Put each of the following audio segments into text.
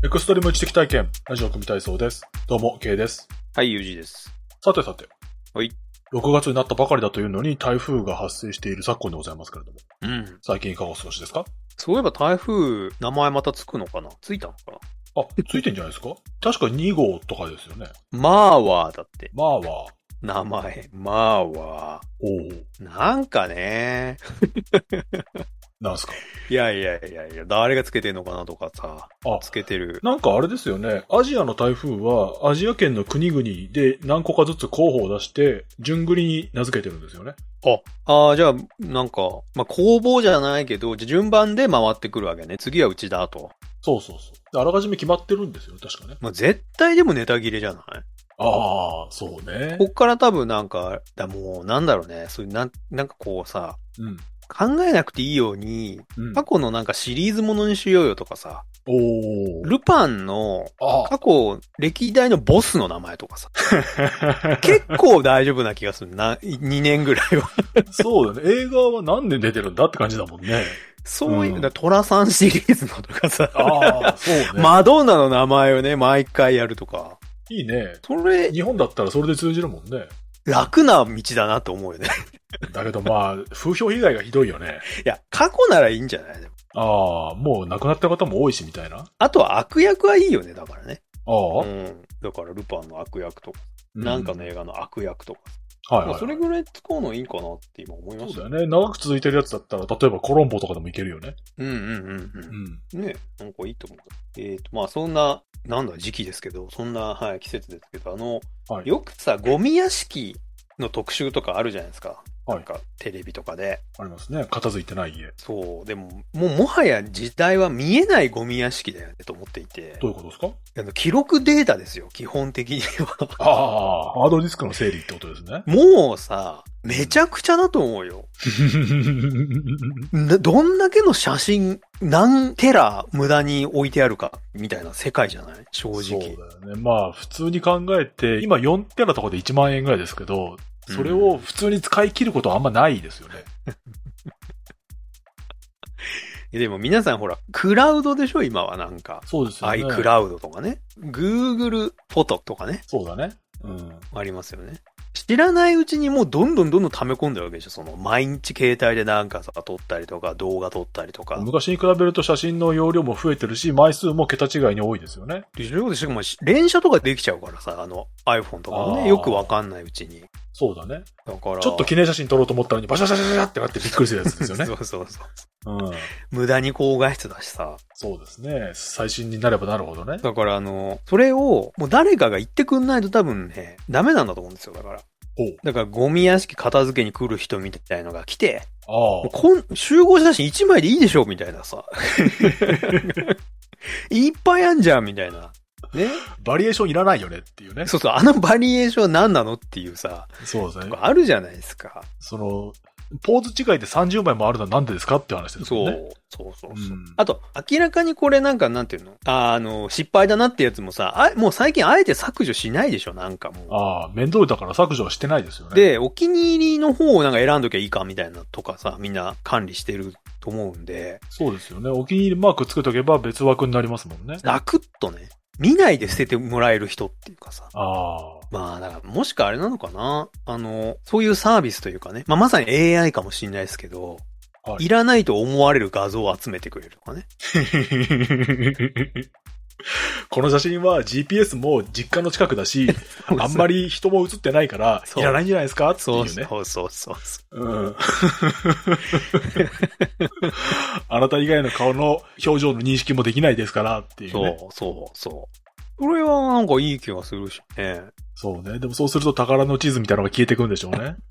エクストリーム知的体験、ラジオ組体操です。どうも、K です。 はい、UG です。 さてさて。 はい。 6月になったばかりだというのに台風が発生している昨今でございますけれども。 うん。 最近いかがお過ごしですか？ そういえば台風、名前またつくのかな？ついたのかな？ あ、ついてんじゃないですか？確か2号とかですよね。 マーワーだって。 マーワー。 名前、マーワー。 おう。 なんかね。 なんすか？ いや、誰がつけてんのかなとかさ。つけてる。 なんかあれですよね。アジアの台風は、アジア圏の国々で何個かずつ候補を出して、順繰りに名付けてるんですよね。 じゃあ、なんか、公募じゃないけど、順番で回ってくるわけね。次はうちだと。 そう。あらかじめ決まってるんですよ、確かね。 絶対でもネタ切れじゃない？ ああ、そうね。 こっから多分なんか、もうなんだろうね。そういうなんかこうさ、考えなくていいように、過去のなんかシリーズものにしようよとかさ。ルパンの過去歴代のボスの名前とかさ。結構大丈夫な気がするな。2年ぐらいは。 そうだね。映画は何年出てるんだって感じだもんね。 そういう、トラさんシリーズのとかさ。 そうね。 マドンナの名前をね、毎回やるとか。 いいね。 それ、 日本だったらそれで通じるもんね。 楽な道だなと思うよね。 だけど風評被害がひどいよね。 いや、過去ならいいんじゃない？ もう亡くなった方も多いしみたいな。 あとは悪役はいいよね、だからね。だからルパンの悪役とか、なんかの映画の悪役とか。それぐらい使うのいいかなって今思いました。 そうだよね。長く続いてるやつだったら、例えばコロンボとかでもいけるよね。 ね、なんかいいと思う。そんな、時期ですけど、そんな、季節ですけど、よくさ、ゴミ屋敷の特集とかあるじゃないですか。なんか、テレビとかで。 ありますね。片付いてない家。 そう。でも、もはや時代は見えないゴミ屋敷だよね、と思っていて。 どういうことですか？ 記録データですよ、基本的には。 ハードディスクの整理ってことですね。 もうさ、めちゃくちゃだと思うよ。どんだけの写真、何テラ無駄に置いてあるか、みたいな世界じゃない？正直。そうだよね。普通に考えて、今4テラとかで1万円ぐらいですけど、それを普通に使い切ることはあんまないですよね。 でも皆さんほら、クラウドでしょ今はなんか。 そうですよね。 iCloud とかね。Google フォトとかね。 そうだね。 ありますよね。知らないうちにもうどんどん溜め込んでるわけでしょ。毎日携帯でなんかさ、撮ったりとか、動画撮ったりとか。 昔に比べると写真の容量も増えてるし、枚数も桁違いに多いですよね。 でしかも連写とかできちゃうからさ、iPhone とかもね、よくわかんないうちに。 そうだね。 だから。 ちょっと記念写真撮ろうと思ったのにバシャシャシャシャってなってびっくりするやつですよね。 そう。無駄に高画質だしさ。 そうですね。最新になればなるほどね。 だからそれをもう誰かが言ってくんないと多分ね、ダメなんだと思うんですよ、だから。だからゴミ屋敷片付けに来る人みたいのが来て、集合写真1枚でいいでしょみたいなさ。いっぱいあんじゃんみたいな。ね。 バリエーションいらないよねっていうね。 そう、バリエーション何なのっていうさ。 そうですね。 あるじゃないですか。 ポーズ違いで30枚もあるのはなんでですかって話ですよね。 そう。あと、明らかにこれなんていうの？失敗だなってやつもさ、もう最近あえて削除しないでしょなんかもう。 面倒だから削除はしてないですよね。 で、お気に入りの方をなんか選んどきゃいいかみたいなとかさ、みんな管理してると思うんで。 そうですよね。お気に入りマークつけとけば別枠になりますもんね。 ラクッとね。見ないで捨ててもらえる人っていうかさ。だから、もしかあれなのかな？そういうサービスというかね。まさに AI かもしれないですけど、いらないと思われる画像を集めてくれるとかね。 この写真は GPS も実家の近くだし、あんまり人も写ってないから、いらないんじゃないですかっていうね。 そう。 あなた以外の顔の表情の認識もできないですからっていうね。 そう。これはなんかいい気がするしね。 そうね。でもそうすると宝の地図みたいなのが消えてくんでしょうね。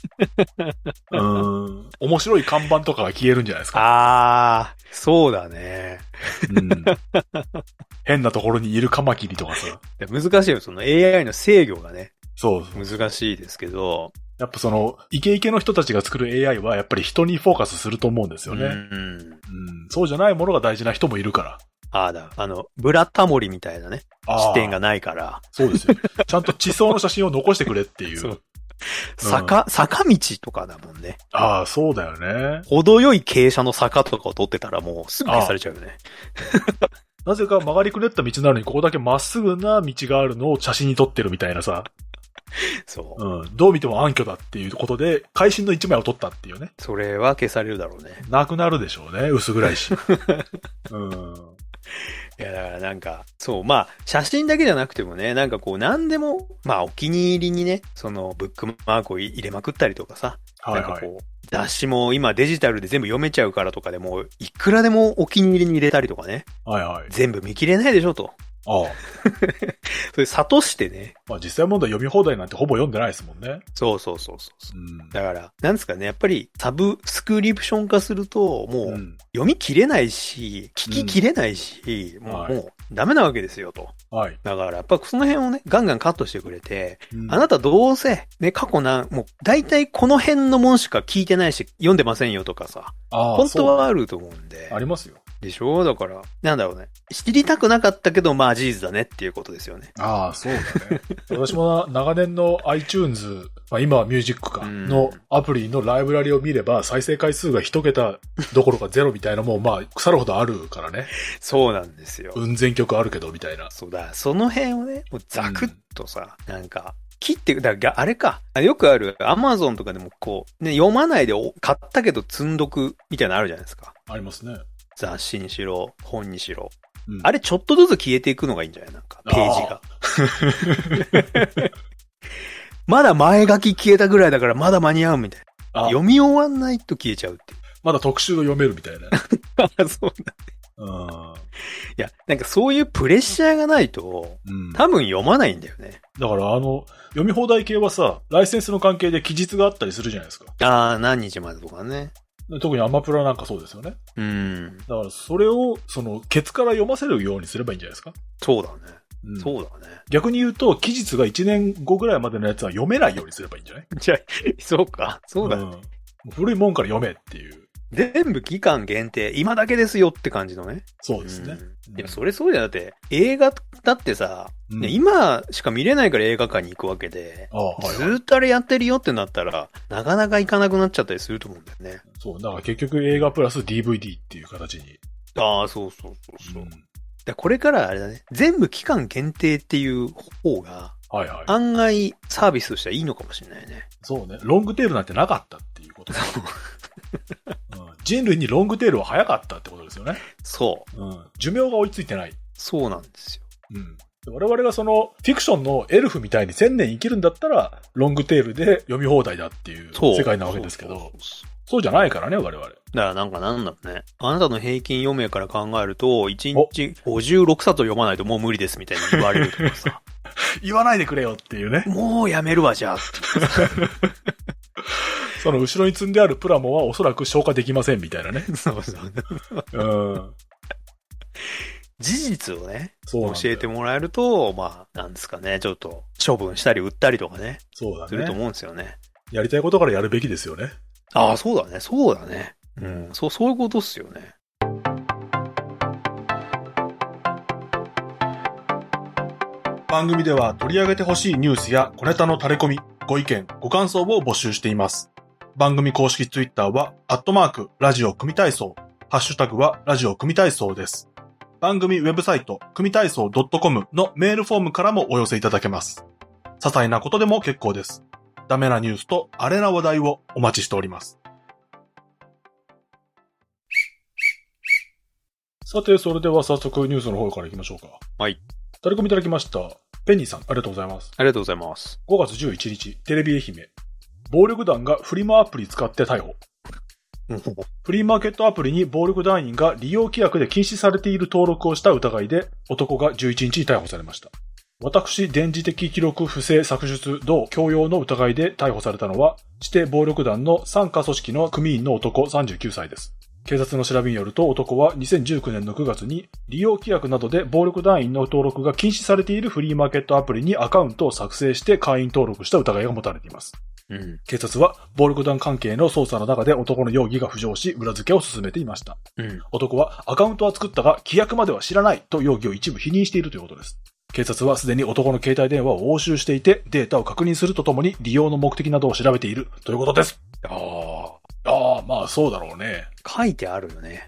面白い看板とかが消えるんじゃないですか。 そうだね。 変なところにいるカマキリとかさ。 難しいよ、AI の制御がね。 そう。 難しいですけど。 やっぱイケイケの人たちが作る AI はやっぱり人にフォーカスすると思うんですよね。そうじゃないものが大事な人もいるから。 ブラタモリみたいなね、視点がないから。 そうですよ。ちゃんと地層の写真を残してくれっていう。 坂道とかだもんね。 そうだよね。 程よい傾斜の坂とかを撮ってたらもうすぐ消されちゃうよね。 なぜか曲がりくねった道なのにここだけまっすぐな道があるのを写真に撮ってるみたいなさ。 そう。 うん。どう見ても暗渠だっていうことで、会心の一枚を撮ったっていうね。 それは消されるだろうね。 なくなるでしょうね。薄暗いし。うん。 いや、だからなんか、そう、まあ、写真だけじゃなくてもね、なんかこう、なんでも、まあ、お気に入りにね、その、ブックマークを入れまくったりとかさ。 はいはい。 なんかこう、雑誌も今デジタルで全部読めちゃうからとかでも、いくらでもお気に入りに入れたりとかね。 はいはい。 全部見切れないでしょと。 ああ。 それ諭してね。 まあ実際問題読み放題なんてほぼ読んでないですもんね。 そうそうそうそう、うん。だから、なんですかね、やっぱりサブスクリプション化すると、もう、読み切れないし、聞き切れないし、もうダメなわけですよと。はい。だからやっぱその辺をね、ガンガンカットしてくれて、あなたどうせ、ね、過去もう大体この辺のもんしか聞いてないし、読んでませんよとかさ。本当はあると思うんで。 ありますよ。 でしょ？だから、なんだろうね。知りたくなかったけど、まあ事実だねっていうことですよね。 ああ、そうだね。私も長年の iTunes、まあ今はミュージックか、のアプリのライブラリを見れば、再生回数が1桁どころか0みたいなもん、まあ腐るほどあるからね。 そうなんですよ。 雲仙曲あるけど、みたいな。 そうだ、その辺をね、もうザクッとさ、なんか、切って、だからあれか。よくある、アマゾンとかでもこう、ね、読まないで買ったけど積んどくみたいなのあるじゃないですか。 ありますね。 雑誌にしろ、本にしろ。うん、あれちょっとずつ消えていくのがいいんじゃない？なんか、ページが。まだ前書き消えたぐらいだからまだ間に合うみたいな。読み終わんないと消えちゃうっていう。 まだ特集を読めるみたいな。 そうだね。いや、なんかそういうプレッシャーがないと、多分読まないんだよね。 だから読み放題系はさ、ライセンスの関係で期日があったりするじゃないですか。 ああ、何日までとかね。 特にアマプラなんかそうですよね。だからそれを、ケツから読ませるようにすればいいんじゃないですか。 そうだね。そうだね。 逆に言うと、期日が1年後ぐらいまでのやつは読めないようにすればいいんじゃない？ じゃあ、そうか。そうだね。 古いもんから読めっていう。 全部期間限定、今だけですよって感じのね。 そうですね。 いや、それそうじゃなくて、映画だってさ、今しか見れないから映画館に行くわけで、ずーっとあれやってるよってなったら、なかなか行かなくなっちゃったりすると思うんだよね。 そう、だから結局映画プラス DVD っていう形に。 ああ、そうそうそうそう。これからあれだね、全部期間限定っていう方が、案外サービスとしてはいいのかもしれないね。 そうね。ロングテールなんてなかったっていうことだ。人類にロングテールは早かったってことですよね。 そう。 寿命が追いついてない。 そうなんですよ。 我々がフィクションのエルフみたいに1000年生きるんだったら、ロングテールで読み放題だっていう世界なわけですけど、そうじゃないからね、我々。だからなんだろうね。あなたの平均余命から考えると、1日56冊読まないともう無理ですみたいに言われるとかさ。 言わないでくれよっていうね。 もうやめるわ、じゃあ。 その後ろに積んであるプラモはおそらく消化できませんみたいなね。 そうそう。事実をね、教えてもらえると、まあ、なんですかね、ちょっと処分したり売ったりとかね。 そうだね。 すると思うんですよね。 やりたいことからやるべきですよね。 ああ、そうだね、そうだね。そういうことっすよね。 番組では取り上げてほしいニュースや小ネタの垂れ込み、ご意見、ご感想を募集しています。番組公式ツイッターは、ラジオ組体操、ハッシュタグはラジオ組体操です。番組ウェブサイト、組体操 .com のメールフォームからもお寄せいただけます。些細なことでも結構です。ダメなニュースとアレな話題をお待ちしております。さて、それでは早速ニュースの方から行きましょうか。 はい。 垂れ込みいただきました。ペニーさん、ありがとうございます。 ありがとうございます。 5月11日、テレビ愛媛。暴力団がフリマアプリ使って逮捕。フリーマーケットアプリに暴力団員が利用規約で禁止されている登録をした疑いで、男が11日に逮捕されました。私、電磁的記録不正削出同強要の疑いで逮捕されたのは、指定暴力団の傘下組織の組員の男39歳です。警察の調べによると男は2019年の9月に利用規約などで暴力団員の登録が禁止されているフリーマーケットアプリにアカウントを作成して会員登録した疑いが持たれています。警察は暴力団関係の捜査の中で男の容疑が浮上し裏付けを進めていました。男はアカウントは作ったが規約までは知らないと容疑を一部否認しているということです。警察はすでに男の携帯電話を押収していてデータを確認するとともに利用の目的などを調べているということです。まあそうだろうね。 書いてあるよね。 普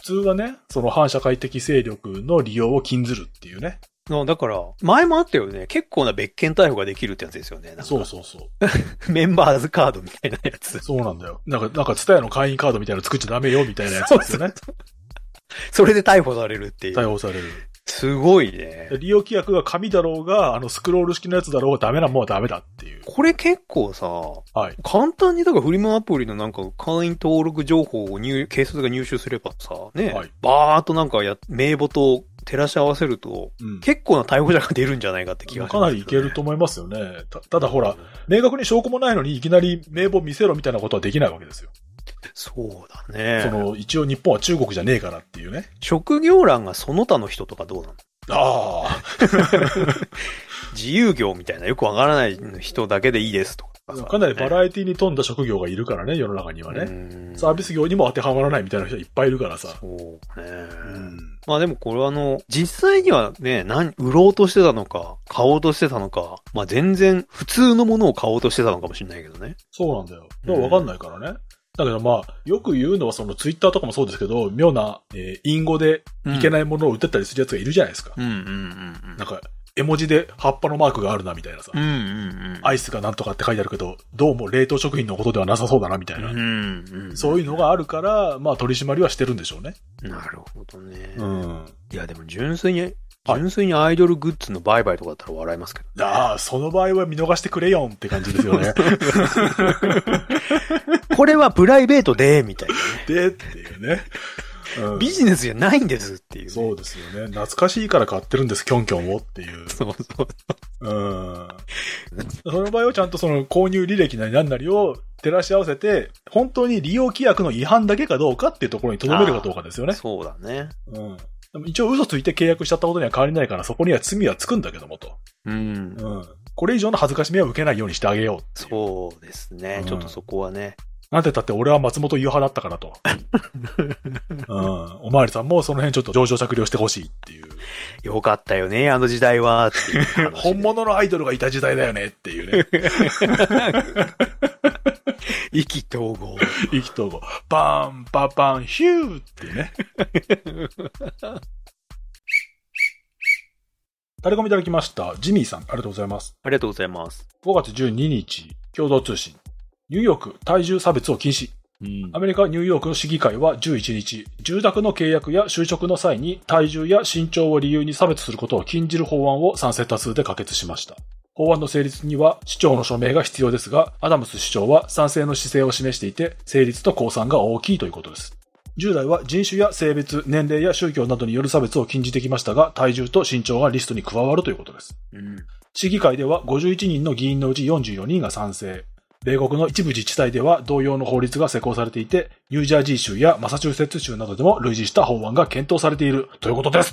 通はね、その反社会的勢力の利用を禁ずるっていうね。 だから、前もあったよね。結構な別件逮捕ができるってやつですよね。 そう。 メンバーズカードみたいなやつ。 そうなんだよ。なんか、ツタヤの会員カードみたいなの作っちゃダメよみたいなやつですよね。 それで逮捕されるっていう。 逮捕される。 すごいね。 利用規約が紙だろうが、スクロール式のやつだろうがダメなもんはダメだっていう。 これ結構さ、はい、簡単にだからフリマアプリのなんか会員登録情報を警察が入手すればさ、ね、はい、バーっとなんか名簿と照らし合わせると、結構な逮捕者が出るんだって気がします、ね。 かなりいけると思いますよね。ただほら、明確に証拠もないのにいきなり名簿見せろみたいなことはできないわけですよ。 そうだね。 一応日本は中国じゃねえからっていうね。 職業欄がその他の人とかどうなの？ ああ。 自由業みたいなよくわからない人だけでいいですとか。 かなりバラエティに富んだ職業がいるからね、世の中にはね。サービス業にも当てはまらないみたいな人いっぱいいるからさ。 そうね。まあでもこれは実際にはね、売ろうとしてたのか、買おうとしてたのか、まあ全然普通のものを買おうとしてたのかもしれないけどね。 そうなんだよ。でもわかんないからね。だけどまあ、よく言うのはそのツイッターとかもそうですけど、妙な、隠語でいけないものを売ってたりするやつがいるじゃないですか。なんか、絵文字で葉っぱのマークがあるなみたいなさ。アイスがなんとかって書いてあるけど、どうも冷凍食品のことではなさそうだなみたいな。そういうのがあるから、まあ取り締まりはしてるんでしょうね。 なるほどね。いやでも純粋にアイドルグッズの売買とかだったら笑いますけど、ね。 ああ、その場合は見逃してくれよんって感じですよね。 これはプライベートで、みたいな、ね。 で、っていうね。 ビジネスじゃないんですっていう、ね。 そうですよね。懐かしいから買ってるんです、キョンキョンをっていう。 そう。 その場合はちゃんとその購入履歴なり何なりを照らし合わせて、本当に利用規約の違反だけかどうかっていうところに留めるかどうかですよね。 そうだね。 一応嘘ついて契約しちゃったことには変わりないから、そこには罪はつくんだけどもと。これ以上の恥ずかしみは受けないようにしてあげよう。 そうですね。ちょっとそこはね。 なんて言ったって俺は松本伊代派だったからと。おまわりさんもその辺ちょっと上場着用してほしいっていう。 よかったよね、あの時代はっていう、ね。 本物のアイドルがいた時代だよねっていうね。 意気投合。 意気投合。パン、パパン、ヒューってね。タレコミいただきました。ジミーさん、ありがとうございます。 ありがとうございます。 5月12日、共同通信。ニューヨーク、体重差別を禁止。アメリカ・ニューヨークの市議会は11日、住宅の契約や就職の際に体重や身長を理由に差別することを禁じる法案を賛成多数で可決しました。法案の成立には市長の署名が必要ですが、アダムス市長は賛成の姿勢を示していて、成立と公算が大きいということです。従来は人種や性別、年齢や宗教などによる差別を禁じてきましたが、体重と身長がリストに加わるということです。市議会では51人の議員のうち44人が賛成。米国の一部自治体では同様の法律が施行されていて、ニュージャージー州やマサチューセッツ州などでも類似した法案が検討されているということです。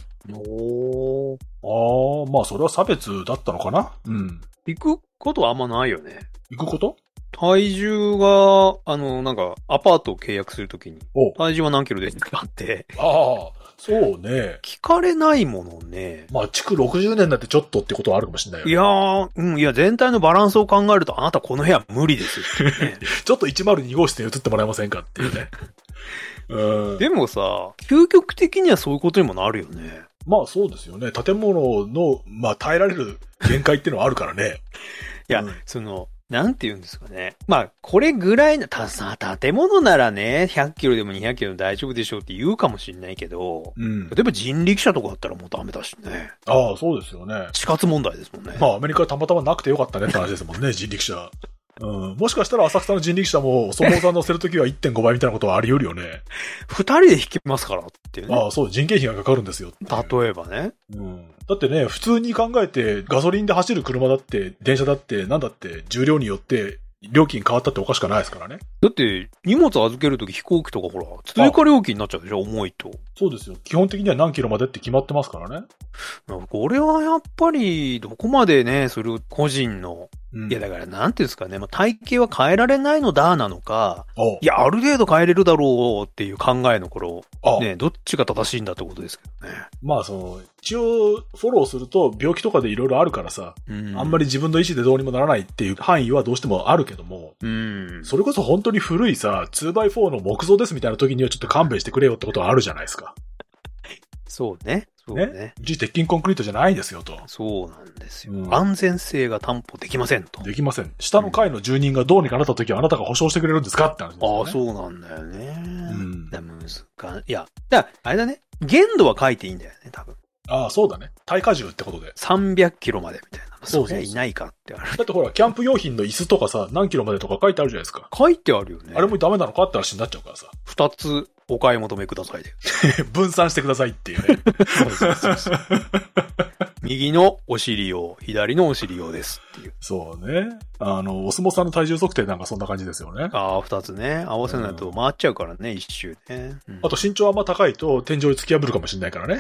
まあそれは差別だったのかな。 行くことはあんまないよね。 行くこと？ 体重が、なんか、アパートを契約するときに、体重は何キロですかって。 そうね。 聞かれないものね。 まあ、築60年だってちょっとってことはあるかもしれないよね。いや、全体のバランスを考えると、あなたこの部屋無理ですよ、ね。 ちょっと102号室に移ってもらえませんかっていうね。 でもさ、究極的にはそういうことにもなるよね。 まあそうですよね。建物の、まあ耐えられる限界っていうのはあるからね。 いや、なんて言うんですかね。まあ、これぐらいの、建物ならね、100キロでも200キロでも大丈夫でしょうって言うかもしれないけど、例えば人力車とかだったらもうダメだしね。 そうですよね。 死活問題ですもんね。 まあ、アメリカはたまたまなくてよかったねって話ですもんね、人力車。もしかしたら浅草の人力車も、そもそも乗せるときは 1.5 倍みたいなことはあり得るよね。 2人で引きますからっていうね。 そう、人件費がかかるんですよ。 例えばね。 だってね、普通に考えて、ガソリンで走る車だって、電車だって、なんだって、重量によって、料金変わったっておかしくないですからね。 だって、荷物預けるとき飛行機とかほら、追加料金になっちゃうでしょ、重いと。 そうですよ。基本的には何キロまでって決まってますからね。 これはやっぱり、どこまでね、それを個人の、いやだからなんていうんですかね、体型は変えられないのだなのか、いや、ある程度変えれるだろうっていう考えの頃、ね、どっちが正しいんだってことですけどね。まあ一応フォローすると病気とかでいろいろあるからさ、あんまり自分の意思でどうにもならないっていう範囲はどうしてもあるけども、それこそ本当に古いさ、2x4 の木造ですみたいな時にはちょっと勘弁してくれよってことはあるじゃないですか。 そうね。そうね。 鉄筋コンクリートじゃないですよと。 そうなんですよ。安全性が担保できませんと。 できません。下の階の住人がどうにかなった時はあなたが保証してくれるんですかって話ですよね。 ああ、そうなんだよね。いや、あれだね。限度は書いていいんだよね、多分。 ああ、そうだね。耐荷重ってことで。 300キロまでみたいな。そういないかってある。 だってほら、キャンプ用品の椅子とかさ、何キロまでとか書いてあるじゃないですか。 書いてあるよね。 あれもダメなのかって話になっちゃうからさ。 2つお買い求めくださいで。 分散してくださいっていうね。そう。 右のお尻用、左のお尻用ですっていう。 そうね。お相撲さんの体重測定なんかそんな感じですよね。 ああ、2つね。合わせないと回っちゃうからね、一周ね。 あと身長あんま高いと天井に突き破るかもしれないからね。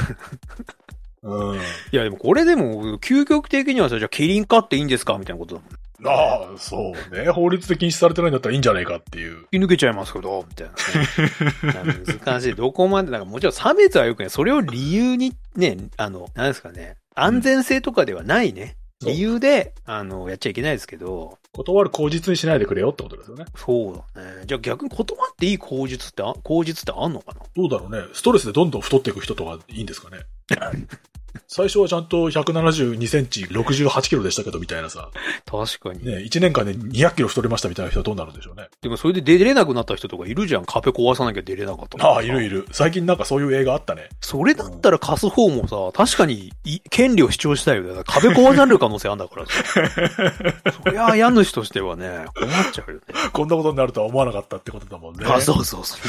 いやでもこれでも、究極的にはさ、じゃあキリン飼っていいんですかみたいなことだもん。 ああ、そうね。法律で禁止されてないんだったらいいんじゃないかっていう。 引き抜けちゃいますけど、みたいな、ね。難しい。どこまで、なんかもちろん差別はよくね、それを理由にね、なんですかね、安全性とかではないね。理由で、やっちゃいけないですけど。 断る口実にしないでくれよってことですよね。 そうだね。じゃあ逆に断っていい口実ってあんのかな？ どうだろうね。ストレスでどんどん太っていく人とかいいんですかね。最初はちゃんと172センチ68キロでしたけどみたいなさ。 確かに。 ね、1年間で200キロ太りましたみたいな人はどうなるんでしょうね。 でもそれで出れなくなった人とかいるじゃん。壁壊さなきゃ出れなかった。 ああ、いる。最近なんかそういう映画あったね。 それだったら貸す方もさ、確かに権利を主張したいよね。壁壊される可能性あるんだからさ。そりゃ家主としてはね、困っちゃうよね。 こんなことになるとは思わなかったってことだもんね。 あ、そう。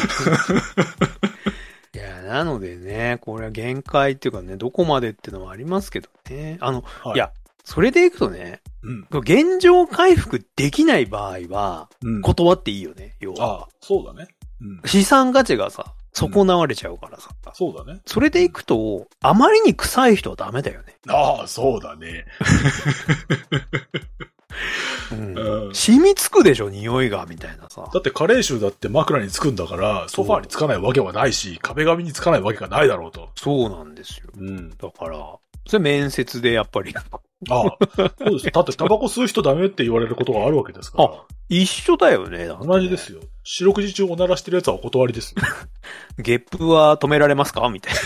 いや、なのでね、これは限界っていうかね、どこまでっていうのはありますけどね。はい、いや、それでいくとね、現状回復できない場合は、断っていいよね、要は。 ああ、そうだね。 資産価値がさ、損なわれちゃうからさ。 そうだね。 それでいくと、あまりに臭い人はダメだよね。 ああ、そうだね。 染みつくでしょ、匂いが、みたいなさ。 だって加齢臭だって枕につくんだから、ソファーにつかないわけはないし、壁紙につかないわけがないだろうと。 そうなんですよ。だから、それ面接でやっぱり。 ああ、そうです。だってタバコ吸う人ダメって言われることがあるわけですから。 あ、一緒だよね。 同じですよ。四六時中おならしてるやつはお断りですよ。 ゲップは止められますかみたいな。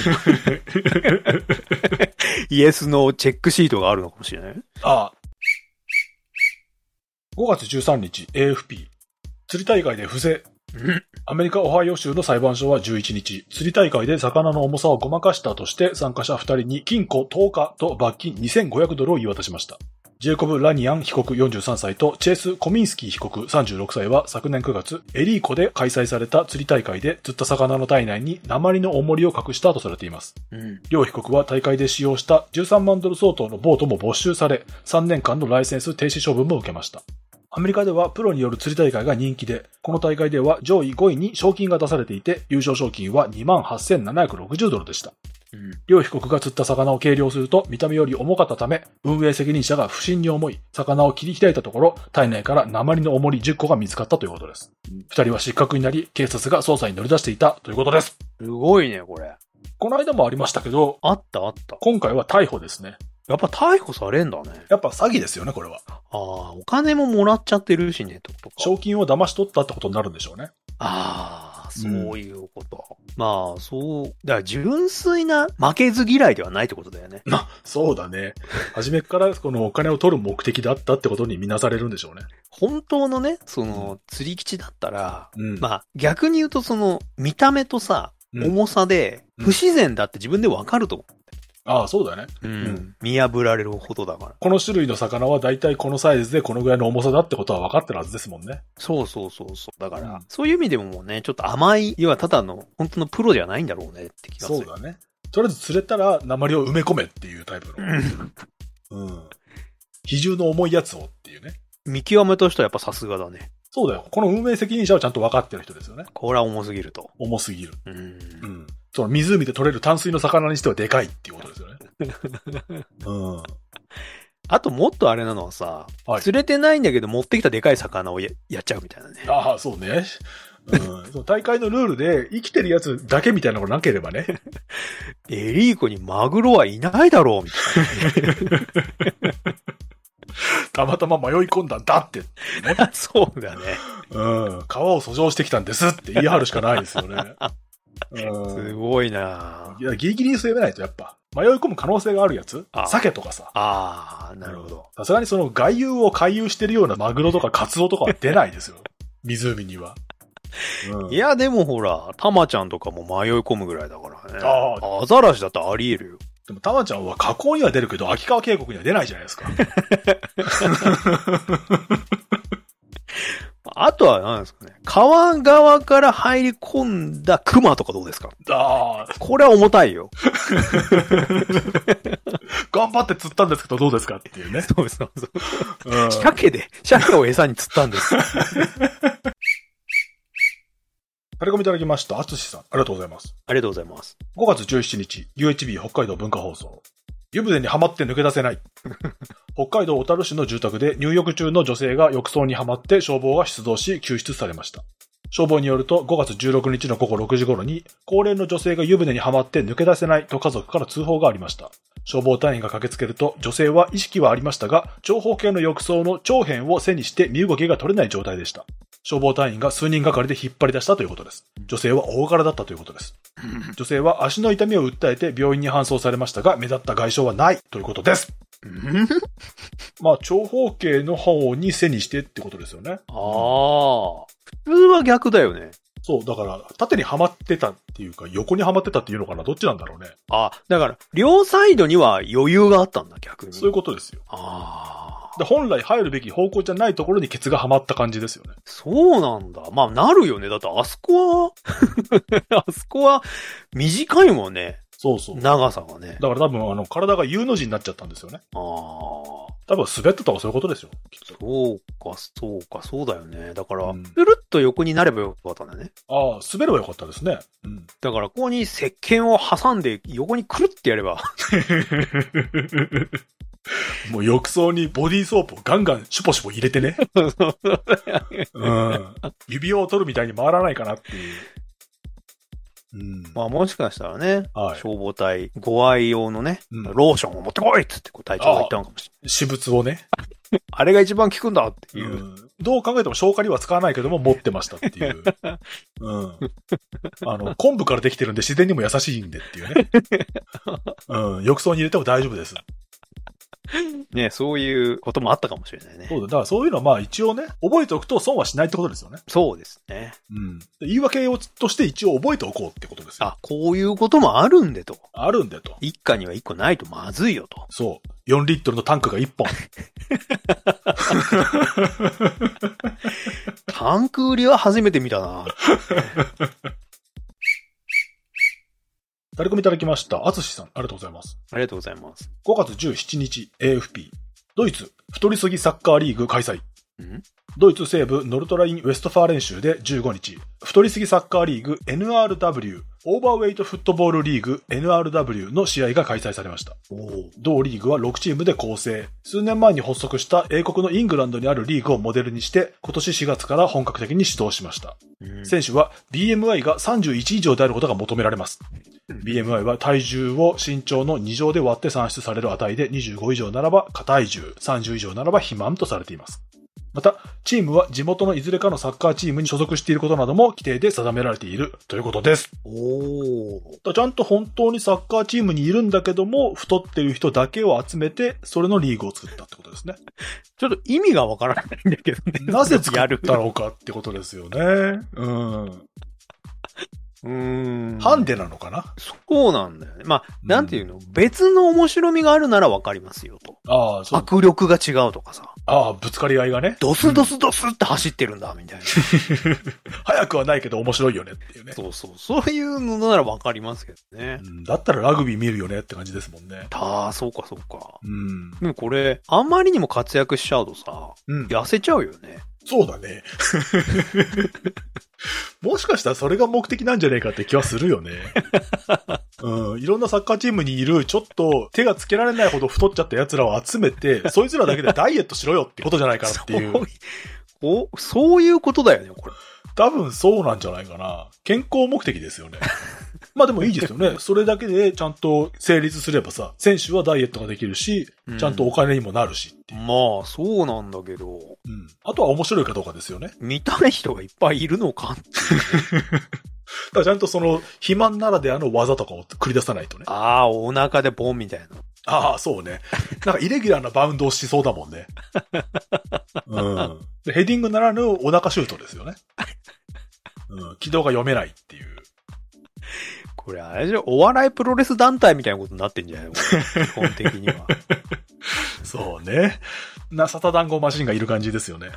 イエスのチェックシートがあるのかもしれない。 ああ。5月13日、AFP。釣り大会で不正。アメリカ・オハイオ州の裁判所は11日、釣り大会で魚の重さをごまかしたとして参加者2人に禁錮10日と罰金$2500を言い渡しました。ジェイコブ・ラニアン被告43歳とチェイス・コミンスキー被告36歳は昨年9月、エリー湖で開催された釣り大会で釣った魚の体内に鉛の重りを隠したとされています。両被告は大会で使用した$13万相当のボートも没収され、3年間のライセンス停止処分も受けました。アメリカではプロによる釣り大会が人気で、この大会では上位5位に賞金が出されていて、優勝賞金は$28,760でした。両被告が釣った魚を計量すると見た目より重かったため、運営責任者が不審に思い、魚を切り開いたところ、体内から鉛の重り10個が見つかったということです。2人は失格になり、警察が捜査に乗り出していたということです。 すごいね、これ。 この間もありましたけど、 あった。 今回は逮捕ですね。 やっぱ逮捕されんだね。 やっぱ詐欺ですよね、これは。 ああ、お金ももらっちゃってるしね、とか。 賞金を騙し取ったってことになるんでしょうね。 ああ、そういうこと。まあ、そう、だから純粋な負けず嫌いではないってことだよね。 そうだね。初めからこのお金を取る目的だったってことに見なされるんでしょうね。 本当のね、釣り基地だったら、まあ、逆に言うと見た目とさ、重さで、不自然だって自分でわかると思う。 ああ、そうだね。 見破られるほどだから。 この種類の魚はだいたいこのサイズでこのぐらいの重さだってことは分かってるはずですもんね。 そう。だから、そういう意味でももうね、ちょっと甘い、要はただの、本当のプロじゃないんだろうねって気がする。 そうだね。とりあえず釣れたら鉛を埋め込めっていうタイプの。比重の重いやつをっていうね。 見極めとしてはやっぱさすがだね。 そうだよ。この運営責任者はちゃんと分かってる人ですよね。 これは重すぎると。 重すぎる。その湖で取れる淡水の魚にしてはでかいっていうことですよね。 あともっとあれなのはさ、釣れてないんだけど持ってきたでかい魚を やっちゃうみたいなね。 ああ、そうね。その大会のルールで生きてるやつだけみたいなのがなければね。 エリー湖にマグロはいないだろうみたいな。 たまたま迷い込んだんだって、ね。 そうだね。 川を遡上してきたんですって言い張るしかないですよね。 すごいな。 いや、ギリギリに攻めないとやっぱ、迷い込む可能性があるやつ、鮭とかさ。 なるほど。 さすがにその外遊を回遊してるようなマグロとかカツオとかは出ないですよ。湖には。 いや、でもほら、タマちゃんとかも迷い込むぐらいだからね。アザラシだってあり得るよ。 でもタマちゃんは河口には出るけど、秋川渓谷には出ないじゃないですか。 あとは何ですかね。川側から入り込んだクマとかどうですか？これは重たいよ。 頑張って釣ったんですけどどうですかっていうね。 そう。鮭を餌に釣ったんです。 タレコミいただきました。あつしさん、ありがとうございます。 ありがとうございます。 5月17日、UHB 北海道文化放送。湯船にはまって抜け出せない。北海道小樽市の住宅で入浴中の女性が浴槽にはまって消防が出動し救出されました。消防によると5月16日の午後6時頃に高齢の女性が湯船にはまって抜け出せないと家族から通報がありました。消防隊員が駆けつけると女性は意識はありましたが長方形の浴槽の長辺を背にして身動きが取れない状態でした。消防隊員が数人がかりで引っ張り出したということです。女性は大柄だったということです。女性は足の痛みを訴えて病院に搬送されましたが目立った外傷はないということです。まあ長方形の方に背にしてってことですよね。 普通は逆だよね。 そう、だから縦にはまってたっていうか横にはまってたっていうのかな、どっちなんだろうね。 だから両サイドには余裕があったんだ、逆に。 そういうことですよ。で本来入るべき方向じゃないところにケツがはまった感じですよね。 そうなんだ。まあなるよね。だってあそこは短いもんね。 そう。 長さがね。 だから多分体が U の字になっちゃったんですよね。多分滑ってたとかそういうことですよ。 そうだよね。だから、プルッと横になればよかったんだよね。 滑ればよかったですね。 だからここに石鹸を挟んで横にくるってやれば。 もう浴槽にボディーソープをガンガンシュポシュポ入れてね。指輪を取るみたいに回らないかなっていう。 まあもしかしたらね、消防隊ご愛用のね、ローションを持ってこいっつって隊長が言ったのかもしれない。 私物をね。 あれが一番効くんだっていう。 どう考えても消火には使わないけども持ってましたっていう。昆布からできてるんで自然にも優しいんでっていうね。浴槽に入れても大丈夫です。 ね、そういうこともあったかもしれないね。 そうだ。だからそういうのはまあ一応ね、覚えておくと損はしないってことですよね。 そうですね。 言い訳をとして一応覚えておこうってことですよ。 こういうこともあるんでと。 あるんでと。 一家には一個ないとまずいよと。 そう。4リットルのタンクが1本。 タンク売りは初めて見たな。 タレコミいただきました。あつしさん、ありがとうございます。 ありがとうございます。 5月17日、AFP。ドイツ、太りすぎサッカーリーグ開催。ドイツ西部ノルトライン・ウェストファーレン州で15日、太りすぎサッカーリーグ NRW、オーバーウェイトフットボールリーグ NRW の試合が開催されました。同リーグは6チームで構成。数年前に発足した英国のイングランドにあるリーグをモデルにして、今年4月から本格的に始動しました。選手は BMI が31以上であることが求められます。BMI は体重を身長の2乗で割って算出される値で25以上ならば過体重、30以上ならば肥満とされています。また、チームは地元のいずれかのサッカーチームに所属していることなども規定で定められているということです。ちゃんと本当にサッカーチームにいるんだけども、太ってる人だけを集めて、それのリーグを作ったってことですね。 ちょっと意味がわからないんだけどね。 なぜ作ったのかってことですよね。ハンデなのかな？ そうなんだよね。まあ、なんていうの、別の面白みがあるならわかりますよと。 そう。 握力が違うとかさ。 ぶつかり合いがね。 ドスドスドスって走ってるんだ、みたいな。 早くはないけど面白いよねっていうね。 そういうのならわかりますけどね。 だったらラグビー見るよねって感じですもんね。 そうか。でもこれ、あんまりにも活躍しちゃうとさ、痩せちゃうよね。 そうだね。もしかしたらそれが目的なんじゃねえかって気はするよね。いろんなサッカーチームにいるちょっと手がつけられないほど太っちゃった奴らを集めて、そいつらだけでダイエットしろよってことじゃないかなっていう。 そういうことだよね、これ。 多分そうなんじゃないかな。健康目的ですよね。 まあでもいいですよね。それだけでちゃんと成立すればさ、選手はダイエットができるし、ちゃんとお金にもなるしっていう。 まあ、そうなんだけど。 あとは面白いかどうかですよね。 見たい人がいっぱいいるのかっていう。 だからちゃんとその、肥満ならではの技とかを繰り出さないとね。 ああ、お腹でボンみたいな。 ああ、そうね。なんかイレギュラーなバウンドをしそうだもんね。でヘディングならぬお腹シュートですよね。軌道が読めないっていう。 これあれじゃ、お笑いプロレス団体みたいなことになってんじゃないの基本的には。 そうね。サタ団子マシンがいる感じですよね。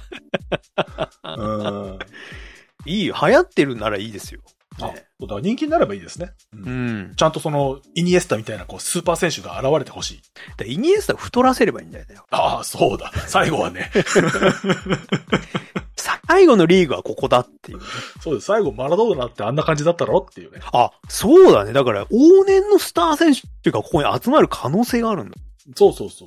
いいよ。流行ってるならいいですよ。 だから人気になればいいですね。ちゃんとその、イニエスタみたいなこうスーパー選手が現れてほしい。 イニエスタを太らせればいいんだよね。 ああ、そうだ。最後はね。 最後のリーグはここだっていう、ね。 そうです。最後マラドーナってあんな感じだったろっていうね。 あ、そうだね。だから往年のスター選手がここに集まる可能性があるんだ。 そうそうそう。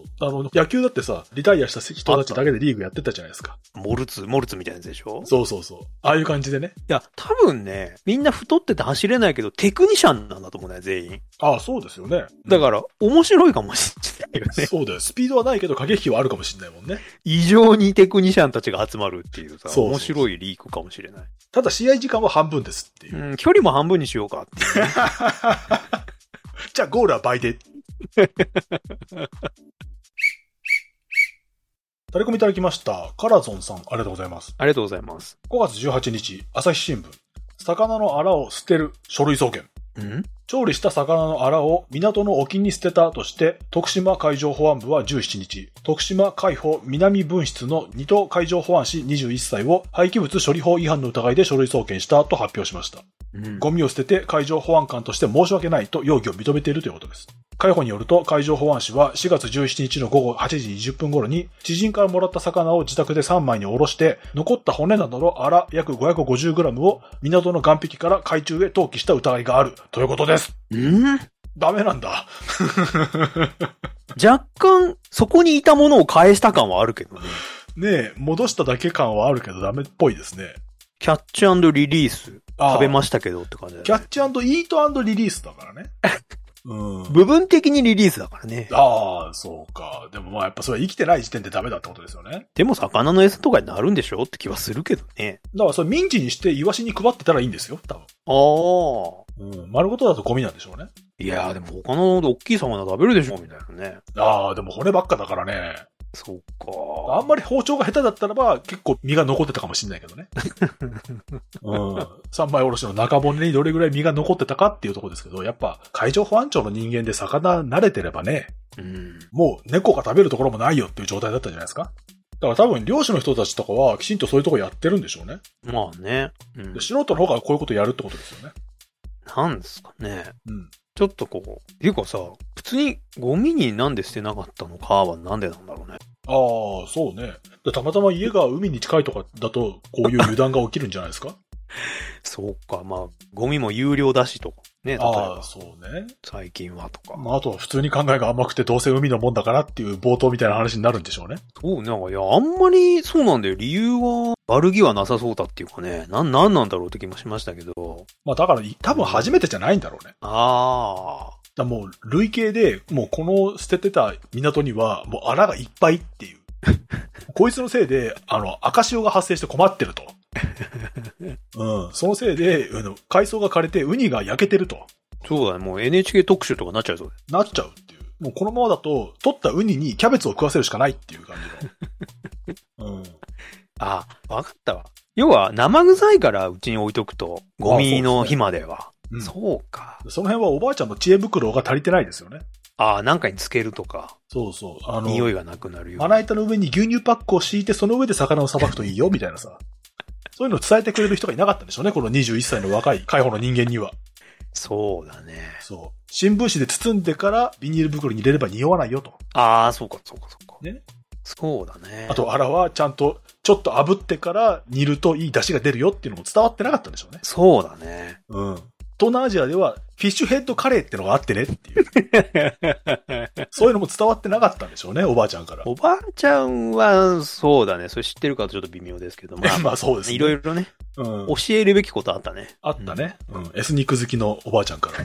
野球だってさ、リタイアした人たちだけでリーグやってたじゃないですか。 モルツみたいなやつでしょ？ そうそうそう。ああいう感じでね。 いや、多分ね、みんな太ってて走れないけど、テクニシャンなんだと思うね、全員。 ああ、そうですよね。 だから、面白いかもしれないよね。 そうだよ。スピードはないけど、駆け引きはあるかもしれないもんね。 異常にテクニシャンたちが集まるっていうさ、そう面白いリークかもしれない。 ただ、試合時間は半分ですっていう。 距離も半分にしようかっていう、ね。 じゃあ、ゴールは倍で。タレコミいただきました。カラゾンさん、ありがとうございます。 ありがとうございます。 5月18日、朝日新聞。魚のアラを捨てる書類送検。調理した魚のアラを港の沖に捨てたとして、徳島海上保安部は17日、徳島海保南分室の二等海上保安士21歳を廃棄物処理法違反の疑いで書類送検したと発表しました。ゴミを捨てて海上保安官として申し訳ないと容疑を認めているということです。海保によると海上保安士は4月17日の午後8時20分頃に知人からもらった魚を自宅で3枚におろして残った骨などのアラ約 550g を港の岸壁から海中へ投棄した疑いがあるということです。ダメなんだ。 若干そこにいたものを返した感はあるけどね。 ねえ、戻しただけ感はあるけどダメっぽいですね。 キャッチ&リリース食べましたけどって感じだね。 キャッチ&イート&リリースだからね。 部分的にリリースだからね。 ああ、そうか。でもまあやっぱそれは生きてない時点でダメだってことですよね。 でも魚の餌とかになるんでしょって気はするけどね。 だからそれミンチにしてイワシに配ってたらいいんですよ、多分。丸ごとだとゴミなんでしょうね。 いやーでも他の大きい魚食べるでしょみたいなね。 ああ、でも骨ばっかだからね。 そうか。 あんまり包丁が下手だったらば結構身が残ってたかもしれないけどね。三枚おろしの中骨にどれぐらい身が残ってたかっていうところですけど、やっぱ海上保安庁の人間で魚慣れてればね、もう猫が食べるところもないよっていう状態だったんじゃないですか。だから多分漁師の人たちとかはきちんとそういうところやってるんでしょうね。 まあね。 で素人の方がこういうことやるってことですよね。 なんですかね。ちょっとこう、っていうかさ、普通にゴミになんで捨てなかったのかはなんでなんだろうね。 ああ、そうね。たまたま家が海に近いとかだと、こういう油断が起きるんじゃないですか。 そうか、まあ、ゴミも有料だしとかね。 ああ、そうね。 最近はとか。 まあ、あとは普通に考えが甘くてどうせ海のもんだからっていう冒頭みたいな話になるんでしょうね。 そう、なんか、いや、あんまりそうなんだよ。理由は悪気はなさそうだっていうかね。なんだろうって気もしましたけど。 まあ、だから多分初めてじゃないんだろうね。 ああ。 だもう、累計で、もうこの捨ててた港には、もう穴がいっぱいっていう。こいつのせいで、赤潮が発生して困ってると。そのせいで、海藻が枯れてウニが焼けてると。 そうだね、もう NHK 特集とかなっちゃうぞ。 なっちゃうっていう。もうこのままだと、取ったウニにキャベツを食わせるしかないっていう感じの。 あ、わかったわ。要は、生臭いからうちに置いとくと、ゴミの日までは。そうか。 その辺はおばあちゃんの知恵袋が足りてないですよね。 ああ、なんかにつけるとか。 そうそう。 匂いがなくなるよ。 まな板の上に牛乳パックを敷いて、その上で魚をさばくといいよ、みたいなさ。そういうのを伝えてくれる人がいなかったんでしょうね、この21歳の若い海保の人間には。 そうだね。 そう。新聞紙で包んでからビニール袋に入れれば匂わないよと。 ああ、そうか。 ね。 そうだね。 あと、アラはちゃんと、ちょっと炙ってから煮るといい出汁が出るよっていうのも伝わってなかったんでしょうね。 そうだね。 東南アジアではフィッシュヘッドカレーってのがあってねっていう。そういうのも伝わってなかったんでしょうね、おばあちゃんから。 おばあちゃんは、そうだね。それ知ってるかちょっと微妙ですけど、 まあそうですね。 いろいろね、教えるべきことあったね。 あったね。エスニック好きのおばあちゃんから。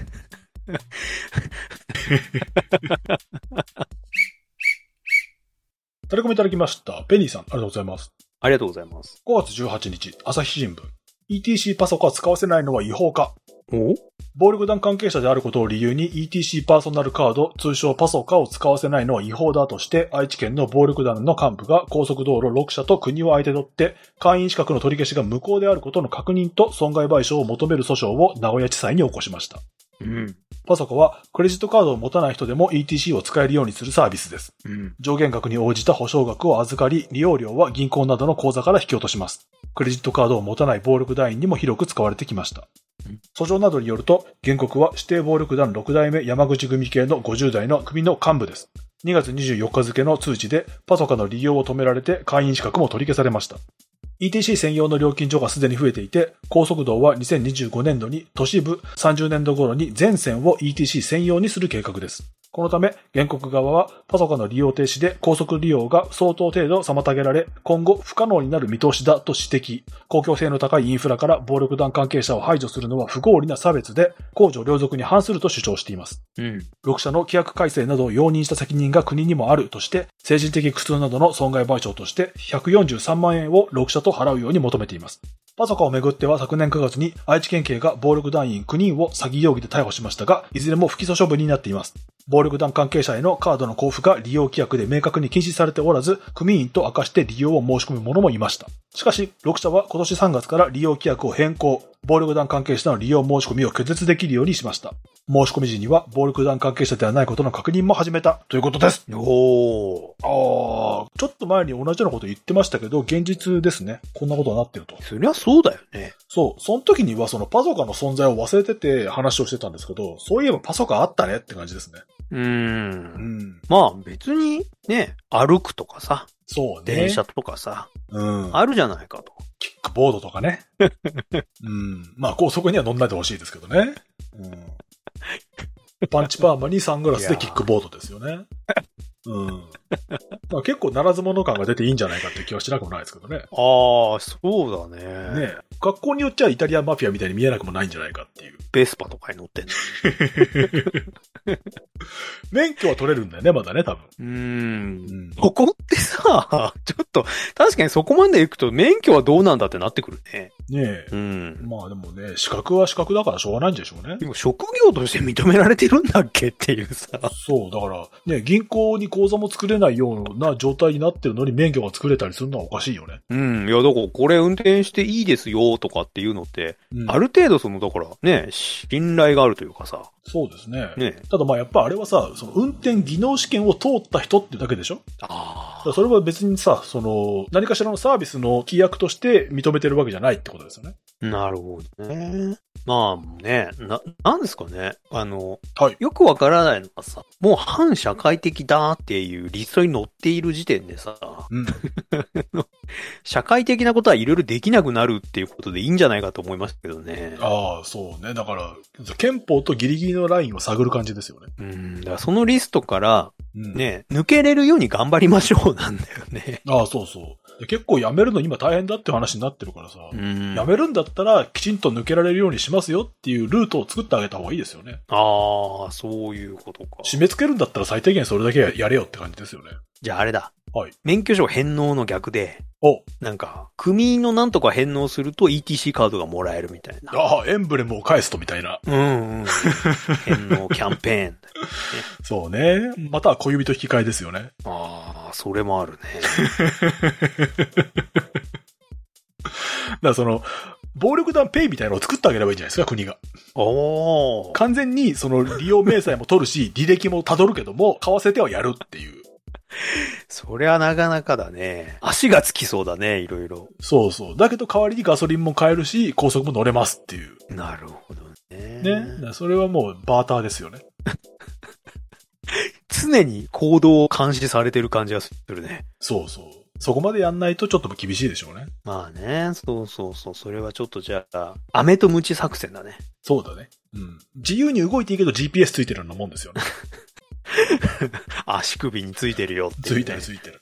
タレコミいただきました。ペニーさん、ありがとうございます。 ありがとうございます。 5月18日、朝日新聞。ETC パソコンは使わせないのは違法か。暴力団関係者であることを理由に ETC パーソナルカード、通称パソカを使わせないのは違法だとして、愛知県の暴力団の幹部が高速道路6社と国を相手取って、会員資格の取り消しが無効であることの確認と損害賠償を求める訴訟を名古屋地裁に起こしました。パソカはクレジットカードを持たない人でも ETC を使えるようにするサービスです。上限額に応じた保証額を預かり、利用料は銀行などの口座から引き落とします。クレジットカードを持たない暴力団員にも広く使われてきました。訴状などによると、原告は指定暴力団6代目山口組系の50代の組の幹部です。2月24日付の通知でパソカの利用を止められて会員資格も取り消されました。ETC 専用の料金所がすでに増えていて、高速道は2025年度に都市部30年度頃に全線を ETC 専用にする計画です。このため、原告側はパソカの利用停止で高速利用が相当程度妨げられ、今後不可能になる見通しだと指摘。公共性の高いインフラから暴力団関係者を排除するのは不合理な差別で、公序良俗に反すると主張しています。6社の規約改正などを容認した責任が国にもあるとして、精神的苦痛などの損害賠償として143万円を6社と払うように求めています。パソカをめぐっては昨年9月に愛知県警が暴力団員9人を詐欺容疑で逮捕しましたが、いずれも不起訴処分になっています。暴力団関係者へのカードの交付が利用規約で明確に禁止されておらず、組員と明かして利用を申し込む者もいました。しかし、6社は今年3月から利用規約を変更、暴力団関係者の利用申し込みを拒絶できるようにしました。申し込み時には暴力団関係者ではないことの確認も始めたということです。ちょっと前に同じようなこと言ってましたけど、現実ですね。こんなことになってると。 そりゃそうだよね。 そう。その時にはそのパソカの存在を忘れてて話をしてたんですけど、そういえばパソカあったねって感じですね。 まあ別にね、歩くとかさ。 そうね。 電車とかさ。あるじゃないかと。 キックボードとかね。まあ高速には乗んないでほしいですけどね。パンチパーマにサングラスでキックボードですよね。まあ、結構ならず者感が出ていいんじゃないかっていう気はしなくもないですけどね。 そうだね。 ね、学校によっちゃイタリアンマフィアみたいに見えなくもないんじゃないかっていう。 ベスパとかに乗ってんの。 免許は取れるんだよね、まだね、多分。 ここってさ、ちょっと、確かにそこまで行くと免許はどうなんだってなってくるね。 ねえ。まあでもね、資格は資格だからしょうがないんでしょうね。 でも職業として認められてるんだっけっていうさ。 そう、だから、ね、銀行に口座も作れないような状態になってるのに免許が作れたりするのはおかしいよね。 いや、だからこれ運転していいですよとかっていうのって、ある程度だからね、信頼があるというかさ。 そうですね。ただまあやっぱあれはさ、その運転技能試験を通った人っていうだけでしょ？それは別にさ、何かしらのサービスの規約として認めてるわけじゃないってことですよね。 なるほどね。まあね、なんですかね。よくわからないのがさ、もう反社会的だっていうリストに載っている時点でさ、社会的なことはいろいろできなくなるっていうことでいいんじゃないかと思いますけどね。 そうね。だから、憲法とギリギリのラインを探る感じですよね。 だからそのリストから、ね、抜けれるように頑張りましょうなんだよね。 そうそう。結構辞めるの今大変だって話になってるからさ、辞めるんだったらきちんと抜けられるようにしますよっていうルートを作ってあげた方がいいですよね。 そういうことか。 締め付けるんだったら最低限それだけやれよって感じですよね。 じゃああれだ。 はい。 免許証返納の逆で、なんか、組のなんとか返納すると ETC カードがもらえるみたいな。 エンブレムを返すとみたいな。 返納キャンペーン。 そうね。または小指と引き換えですよね。 それもあるね。 だから暴力団ペイみたいなのを作ってあげればいいんじゃないですか、国が。完全に利用明細も取るし、履歴も辿るけども、買わせてはやるっていう。 そりゃなかなかだね。足がつきそうだね、いろいろ。 そうそう。だけど代わりにガソリンも買えるし、高速も乗れますっていう。 なるほどね。 ね。それはもうバーターですよね。 常に行動を監視されてる感じがするね。 そうそう。 そこまでやんないとちょっと厳しいでしょうね。 まあね、そう。それはちょっとじゃあ、飴とムチ作戦だね。 そうだね。うん。自由に動いていいけど GPS ついてるようなもんですよね。 足首についてるよって、ね。 ついてる。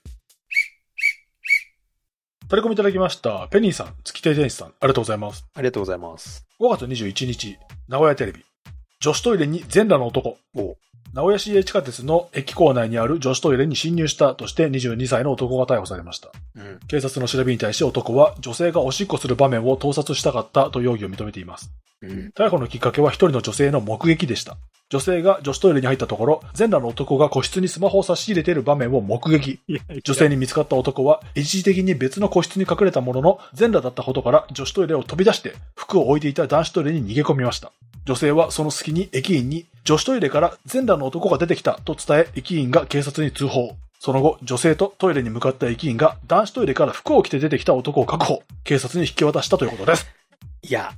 タレコミいただきました。ペニーさん、月亭天使さん、ありがとうございます。 ありがとうございます。 5月21日、名古屋テレビ。女子トイレに全裸の男。名古屋市営地下鉄の駅構内にある女子トイレに侵入したとして22歳の男が逮捕されました。警察の調べに対し男は女性がおしっこする場面を盗撮したかったと容疑を認めています。逮捕のきっかけは一人の女性の目撃でした。女性が女子トイレに入ったところ、全裸の男が個室にスマホを差し入れている場面を目撃。女性に見つかった男は一時的に別の個室に隠れたものの、全裸だったことから女子トイレを飛び出して服を置いていた男子トイレに逃げ込みました。女性はその隙に駅員に女子トイレから全裸の男が出てきたと伝え、駅員が警察に通報。その後、女性とトイレに向かった駅員が男子トイレから服を着て出てきた男を確保。警察に引き渡したということです。 いや。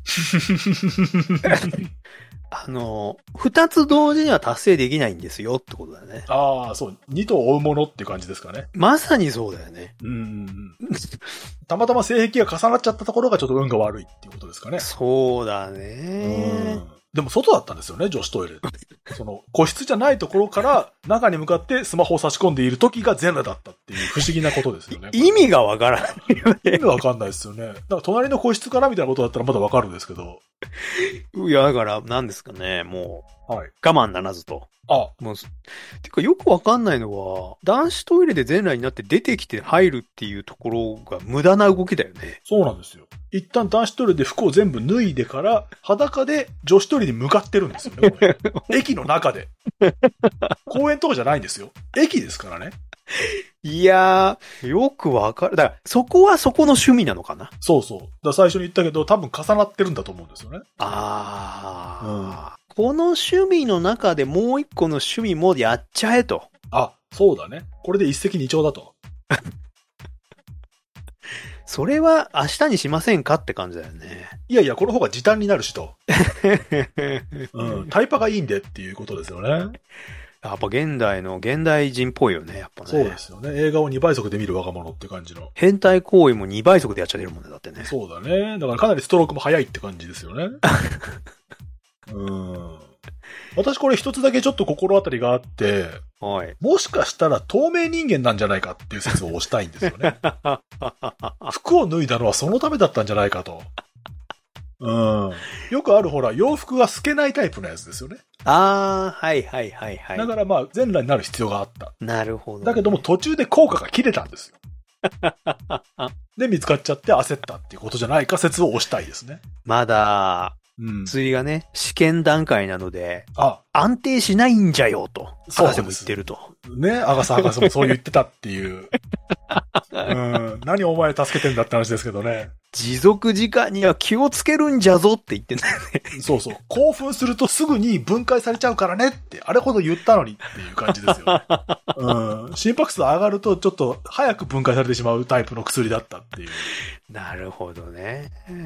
二つ同時には達成できないんですよってことだね。 ああ、そう。二頭追うものっていう感じですかね。 まさにそうだよね。 たまたま性癖が重なっちゃったところがちょっと運が悪いっていうことですかね。 そうだね。 でも外だったんですよね、女子トイレ。その、個室じゃないところから中に向かってスマホを差し込んでいる時が全裸だったっていう不思議なことですよね。 意味がわからないよね。 意味わかんないですよね。だから隣の個室からみたいなことだったらまだわかるんですけど。 いや、だから、なんですかね、もう、我慢ならずと。もう、てかよくわかんないのは、男子トイレで全裸になって出てきて入るっていうところが無駄な動きだよね。 そうなんですよ。一旦男子トイレで服を全部脱いでから、裸で女子トイレに向かってるんですよね。駅の中で。公園とかじゃないんですよ。駅ですからね。 いやー、よくわかる。だから、そこはそこの趣味なのかな？ そう。だから最初に言ったけど、多分重なってるんだと思うんですよね。 この趣味の中でもう一個の趣味もやっちゃえと。 そうだね。これで一石二鳥だと。 それは明日にしませんかって感じだよね。 いや、この方が時短になるしと。タイパがいいんでっていうことですよね。 やっぱ現代人っぽいよね、やっぱね。 そうですよね。映画を2倍速で見る若者って感じの。 変態行為も2倍速でやっちゃってるもんね、だってね。 そうだね。だからかなりストロークも早いって感じですよね。私これ一つだけちょっと心当たりがあって、もしかしたら透明人間なんじゃないかっていう説を推したいんですよね。服を脱いだのはそのためだったんじゃないかと。よくあるほら、洋服が透けないタイプのやつですよね。 はい。 だから全裸になる必要があった。 なるほど、ね。 だけども途中で効果が切れたんですよ。で、見つかっちゃって焦ったっていうことじゃないか説を推したいですね。 まだ、釣りがね、試験段階なので、安定しないんじゃよと、博士も言ってると。 ね、アガサ博士もそう言ってたっていう。何お前助けてんだって話ですけどね。 持続時間には気をつけるんじゃぞって言ってんだよね。 そう。興奮するとすぐに分解されちゃうからねって、あれほど言ったのにっていう感じですよね。心拍数上がるとちょっと早く分解されてしまうタイプの薬だったっていう。 なるほどね。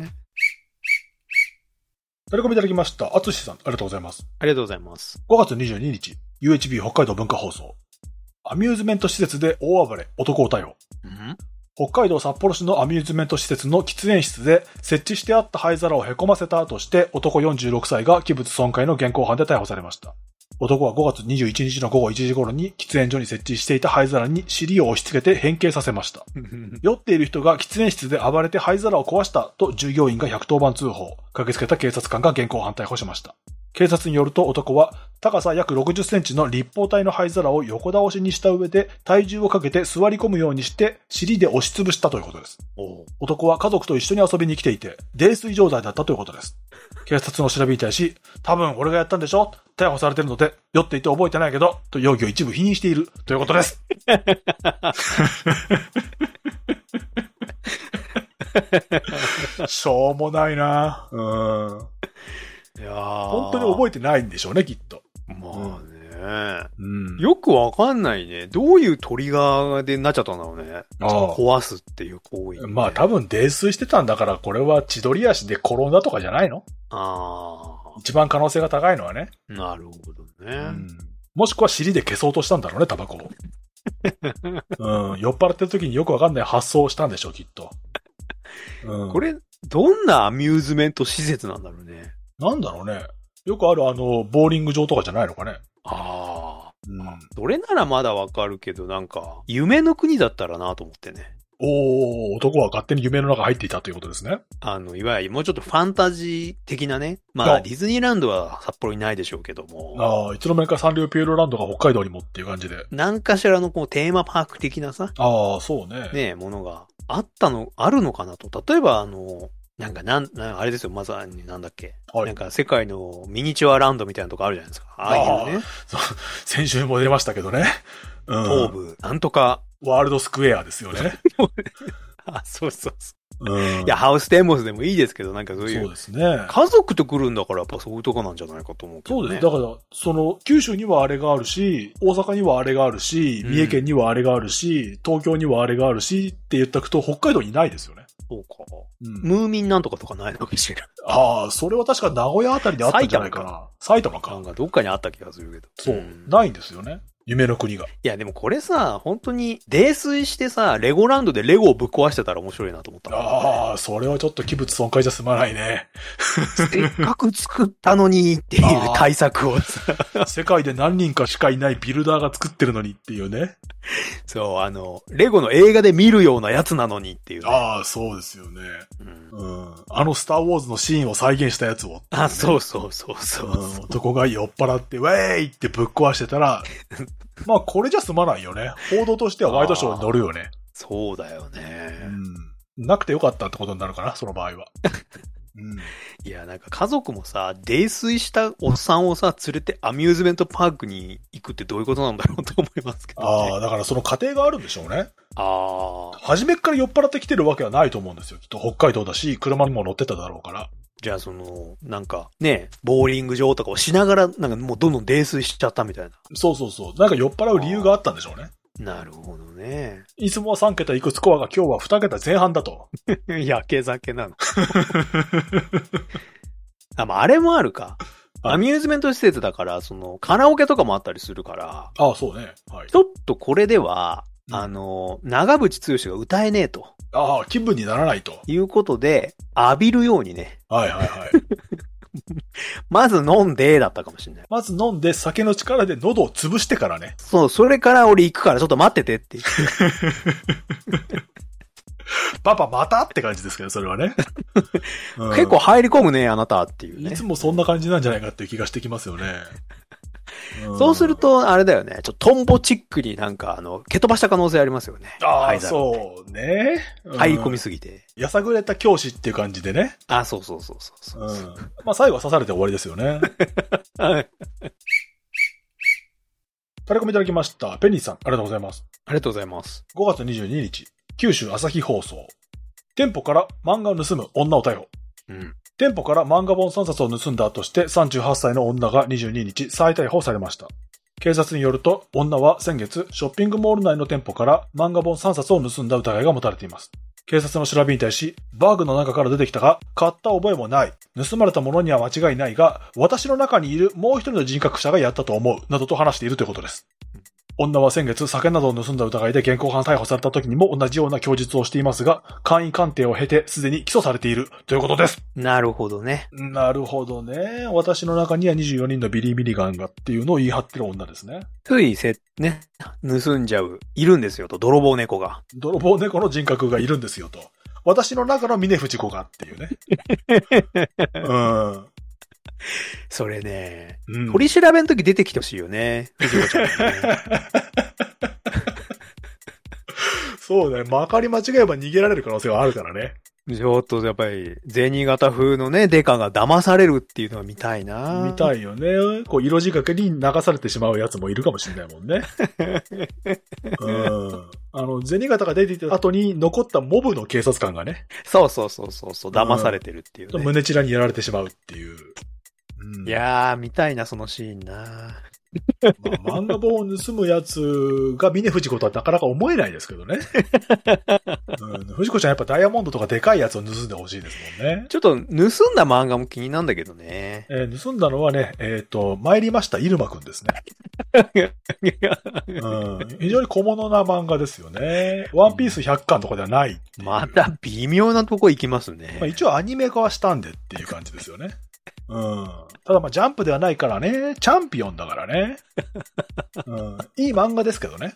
タレコミいただきました。あつしさん、ありがとうございます。 ありがとうございます。 5月22日、UHB 北海道文化放送。アミューズメント施設で大暴れ、男を逮捕。北海道札幌市のアミューズメント施設の喫煙室で設置してあった灰皿を凹ませたとして男46歳が器物損壊の現行犯で逮捕されました。男は5月21日の午後1時頃に喫煙所に設置していた灰皿に尻を押し付けて変形させました。酔っている人が喫煙室で暴れて灰皿を壊したと従業員が110番通報。駆けつけた警察官が現行犯逮捕しました。警察によると男は高さ約60センチの立方体の灰皿を横倒しにした上で体重をかけて座り込むようにして尻で押しつぶしたということです。男は家族と一緒に遊びに来ていて泥酔状態だったということです。警察の調べに対し、多分俺がやったんでしょ？逮捕されてるので酔っていて覚えてないけどと容疑を一部否認しているということです。しょうもないな。 いや本当に覚えてないんでしょうね、きっと。 まあね、よくわかんないね。どういうトリガーでなっちゃったんだろうね。壊すっていう行為、ね。 まあ多分泥酔してたんだからこれは千鳥足で転んだとかじゃないの？一番可能性が高いのはね。 なるほどね。 もしくは尻で消そうとしたんだろうね、タバコを。 うん。酔っ払ってる時によくわかんない発想をしたんでしょう、きっと。 うん。これ、どんなアミューズメント施設なんだろうね。 なんだろうね。よくあるボーリング場とかじゃないのかね。 ああ。うん。それならまだわかるけど、なんか、夢の国だったらなと思ってね。 男は勝手に夢の中入っていたということですね。 いわゆるもうちょっとファンタジー的なね。まあ、ディズニーランドは札幌にないでしょうけども。 いつの間にかサンリオピューロランドが北海道にもっていう感じで。 何かしらのこうテーマパーク的なさ。 そうね。 ねものがあるのかなと。例えばあれですよ、まさになんだっけ。はい、なんか世界のミニチュアランドみたいなとこあるじゃないですか。ああいうね。 そう。先週も出ましたけどね。 うん。東部、なんとか。 ワールドスクエアですよね。 そうそうそう。うん、いや、ハウステンボスでもいいですけど、なんかそういう。そうですね。家族と来るんだから、やっぱそういうとこなんじゃないかと思うけどね。 そうです。だから、九州にはあれがあるし、大阪にはあれがあるし、三重県にはあれがあるし、東京にはあれがあるし、って言ったくと、北海道にないですよね。 そうか。うん、ムーミンなんとかとかないのかしら。 それは確か名古屋あたりであったんじゃないかな。埼玉か。 なんかどっかにあった気がするけど。 そう。ないんですよね。夢の国が。いや、でもこれさ、本当に、泥酔してさ、レゴランドでレゴをぶっ壊してたら面白いなと思った、 ね。それはちょっと器物損壊じゃ済まないね。 せっかく作ったのにっていう対策をさ。 世界で何人かしかいないビルダーが作ってるのにっていうね。 そう、レゴの映画で見るようなやつなのにっていう、ね。 そうですよね。スターウォーズのシーンを再現したやつを、ね。 そうそうそうそう、 男が酔っ払って、ウェーイってぶっ壊してたら、まあこれじゃ済まないよね。報道としてはワイドショーに乗るよね。 そうだよね。 なくてよかったってことになるかな、その場合は。 いや、なんか家族もさ、泥酔したおっさんをさ、連れてアミューズメントパークに行くってどういうことなんだろうと思いますけど、ね。 だからその過程があるんでしょうね。初めっから酔っ払ってきてるわけはないと思うんですよ。きっと北海道だし、車にも乗ってただろうから。 じゃあなんかね、ボーリング場とかをしながら、なんかもうどんどん泥酔しちゃったみたいな。 そうそうそう。なんか酔っ払う理由があったんでしょうね。 なるほどね。 いつもは3桁いくスコアが今日は2桁前半だと。 やけ酒なの。あれもあるか。アミューズメント施設だから、カラオケとかもあったりするから。 そうね。はい。 ちょっとこれでは、長渕剛が歌えねえと。 気分にならないと。 いうことで、浴びるようにね。 はいはいはい。 まず飲んで、だったかもしれない。 まず飲んで、酒の力で喉を潰してからね。 そう、それから俺行くからちょっと待っててって言って。 パパまたって感じですけど、それはね。 結構入り込むね、あなたっていうね。 いつもそんな感じなんじゃないかっていう気がしてきますよね。 そうすると、あれだよね。トンボチックになんか、蹴飛ばした可能性ありますよね。 そうね。 入り込みすぎて。 やさぐれた教師っていう感じでね。 そうそうそうそう。 まあ最後は刺されて終わりですよね。タレコミいただきました。ペニーさん、ありがとうございます。 ありがとうございます。 5月22日、九州朝日放送。店舗から漫画を盗む女を逮捕。店舗から漫画本3冊を盗んだとして38歳の女が22日再逮捕されました。警察によると、女は先月、ショッピングモール内の店舗から漫画本3冊を盗んだ疑いが持たれています。警察の調べに対し、バッグの中から出てきたが、買った覚えもない。盗まれたものには間違いないが、私の中にいるもう一人の人格者がやったと思う、などと話しているということです。女は先月、酒などを盗んだ疑いで現行犯逮捕された時にも同じような供述をしていますが、簡易鑑定を経てすでに起訴されているということです。 なるほどね。 なるほどね。私の中には24人のビリー・ミリガンがっていうのを言い張ってる女ですね。 盗んじゃう、いるんですよと、泥棒猫が。 泥棒猫の人格がいるんですよと。私の中の峰藤子がっていうね。 それね、取り調べの時出てきてほしいよね。藤子ちゃんね。 そうね。まかり間違えば逃げられる可能性はあるからね。 ちょっとやっぱり、銭形風のね、デカが騙されるっていうのは見たいな。 見たいよね。色仕掛けに流されてしまうやつもいるかもしれないもんね。銭形が出ていた後に残ったモブの警察官がね。 そう、騙されてるっていうね。 胸チラにやられてしまうっていう。 いやー、見たいな、そのシーンな。 まあ、漫画本を盗むやつが峰不二子とはなかなか思えないですけどね。不二子ちゃんやっぱダイヤモンドとかでかいやつを盗んでほしいですもんね。 ちょっと盗んだ漫画も気になるんだけどね。 盗んだのはね、参りましたイルマくんですね。非常に小物な漫画ですよね。ワンピース100巻とかではない。 また微妙なとこ行きますね。 まあ、一応アニメ化はしたんでっていう感じですよね。ただまあジャンプではないからね、チャンピオンだからね。いい漫画ですけどね。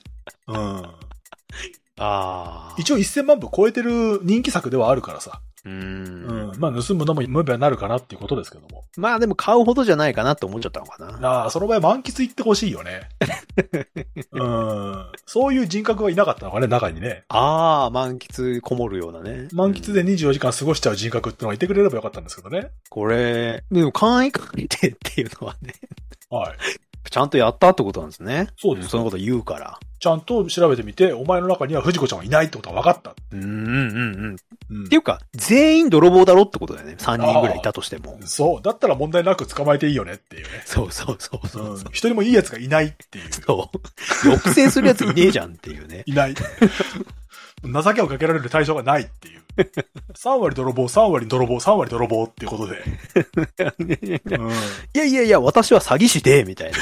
一応1000万部超えてる人気作ではあるからさ。まあ盗むのも無理になるかなっていうことですけども。 まあでも買うほどじゃないかなって思っちゃったのかな。 その場合満喫行ってほしいよね。そういう人格はいなかったのかね、中にね。 満喫こもるようなね。 満喫で24時間過ごしちゃう人格ってのがいてくれればよかったんですけどね。 これ、でも簡易書いてっていうのはね。 はい。 ちゃんとやったってことなんですね。 そうです。 そのこと言うから。 ちゃんと調べてみて、お前の中には藤子ちゃんはいないってことが分かった。 っていうか、全員泥棒だろってことだよね。3人ぐらいいたとしても。 そう。だったら問題なく捕まえていいよねっていうね。 そう。 一人もいい奴がいないっていう。 そう。抑制する奴いねえじゃんっていうね。 いない。情けをかけられる対象がないっていう。3割泥棒、3割泥棒、3割泥棒っていうことで。 いや、私は詐欺師で、みたいな。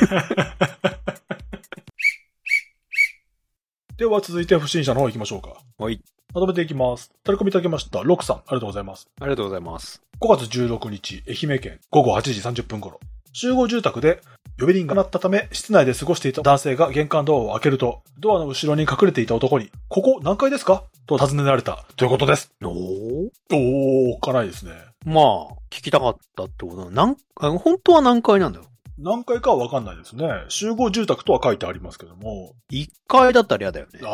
では続いて不審者の方行きましょうか。 はい。 まとめていきます。タレコミいただきました。ロクさん、ありがとうございます。 ありがとうございます。 5月16日、愛媛県午後8時30分頃。集合住宅で呼び鈴が鳴ったため、室内で過ごしていた男性が玄関ドアを開けると、ドアの後ろに隠れていた男に、ここ何階ですかと尋ねられたということです。おかないですね。 まあ、聞きたかったってことだ。本当は何階なんだよ。 何階かはわかんないですね。集合住宅とは書いてありますけども。 1階だったら嫌だよね。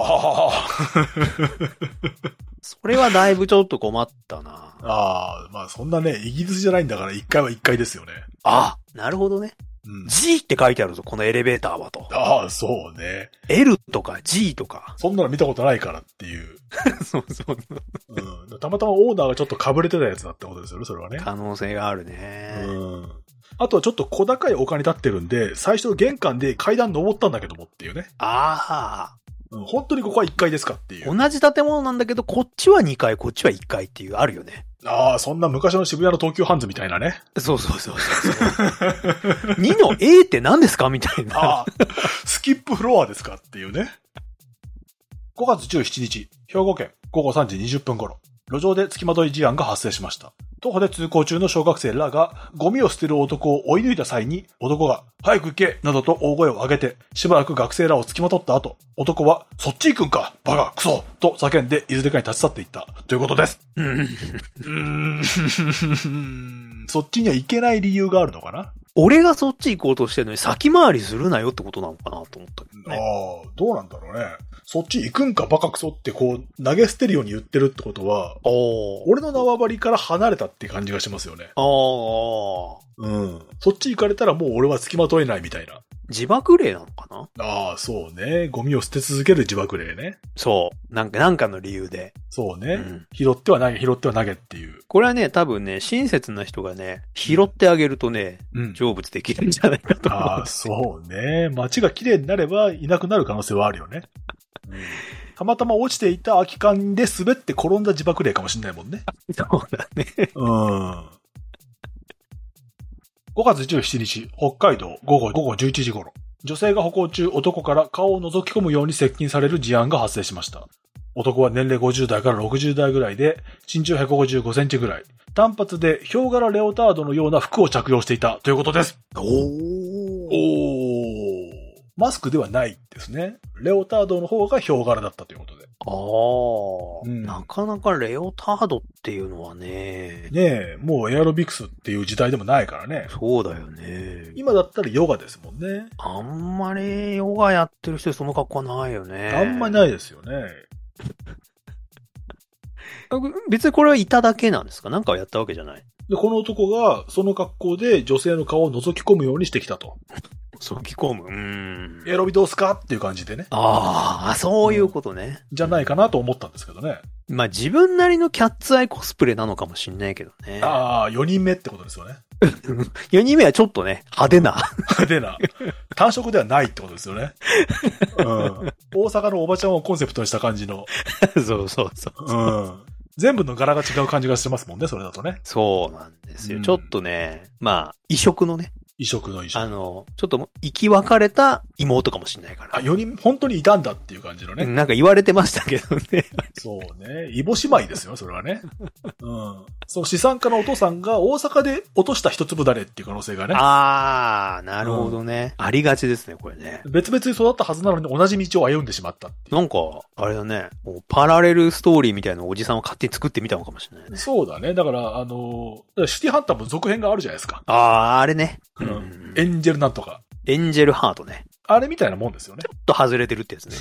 それはだいぶちょっと困ったな。 まあそんなね、イギリスじゃないんだから1階は1階ですよね。 なるほどね。G って書いてあるぞ、このエレベーターはと。 そうね。 L とか G とか。 そんなの見たことないからっていう。 そう。 たまたまオーナーがちょっと被れてたやつだってことですよね、それはね。 可能性があるね。 あとはちょっと小高い丘に立ってるんで、最初玄関で階段登ったんだけどもっていうね。本当にここは1階ですかっていう。 同じ建物なんだけど、こっちは2階、こっちは1階っていうあるよね。 そんな昔の渋谷の東急ハンズみたいなね。 そう。2の A って何ですかみたいな。 スキップフロアですかっていうね。5月17日、兵庫県午後3時20分頃、路上で付きまとい事案が発生しました。徒歩で通行中の小学生らがゴミを捨てる男を追い抜いた際に、男が早く行けなどと大声を上げて、しばらく学生らを付きまとった後、男はそっち行くんかバカクソと叫んでいずれかに立ち去っていったということです。そっちには行けない理由があるのかな。 俺がそっち行こうとしてるのに先回りするなよってことなのかなと思ったけどね。 どうなんだろうね。そっち行くんかバカクソってこう投げ捨てるように言ってるってことは、俺の縄張りから離れたって感じがしますよね。そっち行かれたらもう俺は付きまとえないみたいな。 自爆霊なのかな。 そうね。ゴミを捨て続ける自爆霊ね。 そう。なんかの理由で。 そうね。拾っては投げっていう。 これはね、多分ね、親切な人がね、拾ってあげるとね、成仏できるんじゃないかと思う。 そうね。街が綺麗になればいなくなる可能性はあるよね。たまたま落ちていた空き缶で滑って転んだ自爆霊かもしれないもんね。 そうだね。 5月17日、北海道午後11時頃、女性が歩行中男から顔を覗き込むように接近される事案が発生しました。男は年齢50代から60代ぐらいで、身長155センチぐらい、単発でヒョウ柄レオタードのような服を着用していたということです。マスクではないですね。レオタードの方がヒョウ柄だったということで。 なかなかレオタードっていうのはね。 もうエアロビクスっていう時代でもないからね。 そうだよね。 今だったらヨガですもんね。 あんまりヨガやってる人その格好はないよね。 あんまりないですよね。 別にこれはいただけなんですか？なんかやったわけじゃない？ で、この男がその格好で女性の顔を覗き込むようにしてきたと。 覗き込む。 エロビどうすかっていう感じでね。 ああ、そういうことね。 じゃないかなと思ったんですけどね。 まあ自分なりのキャッツアイコスプレなのかもしんないけどね。 ああ、4人目ってことですよね。 4人目はちょっとね、派手な。 派手な。単色ではないってことですよね。うん。大阪のおばちゃんをコンセプトにした感じの。 そうそうそう。 うん。全部の柄が違う感じがしてますもんね、それだとね。 そうなんですよ。ちょっとね、まあ、異色のね。 異色の異色。 ちょっと生き別れた妹かもしれないから。 あ、4人本当にいたんだっていう感じのね。 なんか言われてましたけどね。 そうね。異母姉妹ですよ、それはね。うん。その資産家のお父さんが大阪で落とした一粒種っていう可能性がね。 あー、なるほどね。ありがちですね、これね。 別々に育ったはずなのに同じ道を歩んでしまったっていう。 なんか、あれだね。もうパラレルストーリーみたいなおじさんを勝手に作ってみたのかもしれないね。 そうだね。だからシティハンターも続編があるじゃないですか。 あれね。 うん。エンジェルなんとか。 エンジェルハートね。 あれみたいなもんですよね。 ちょっと外れてるってやつね。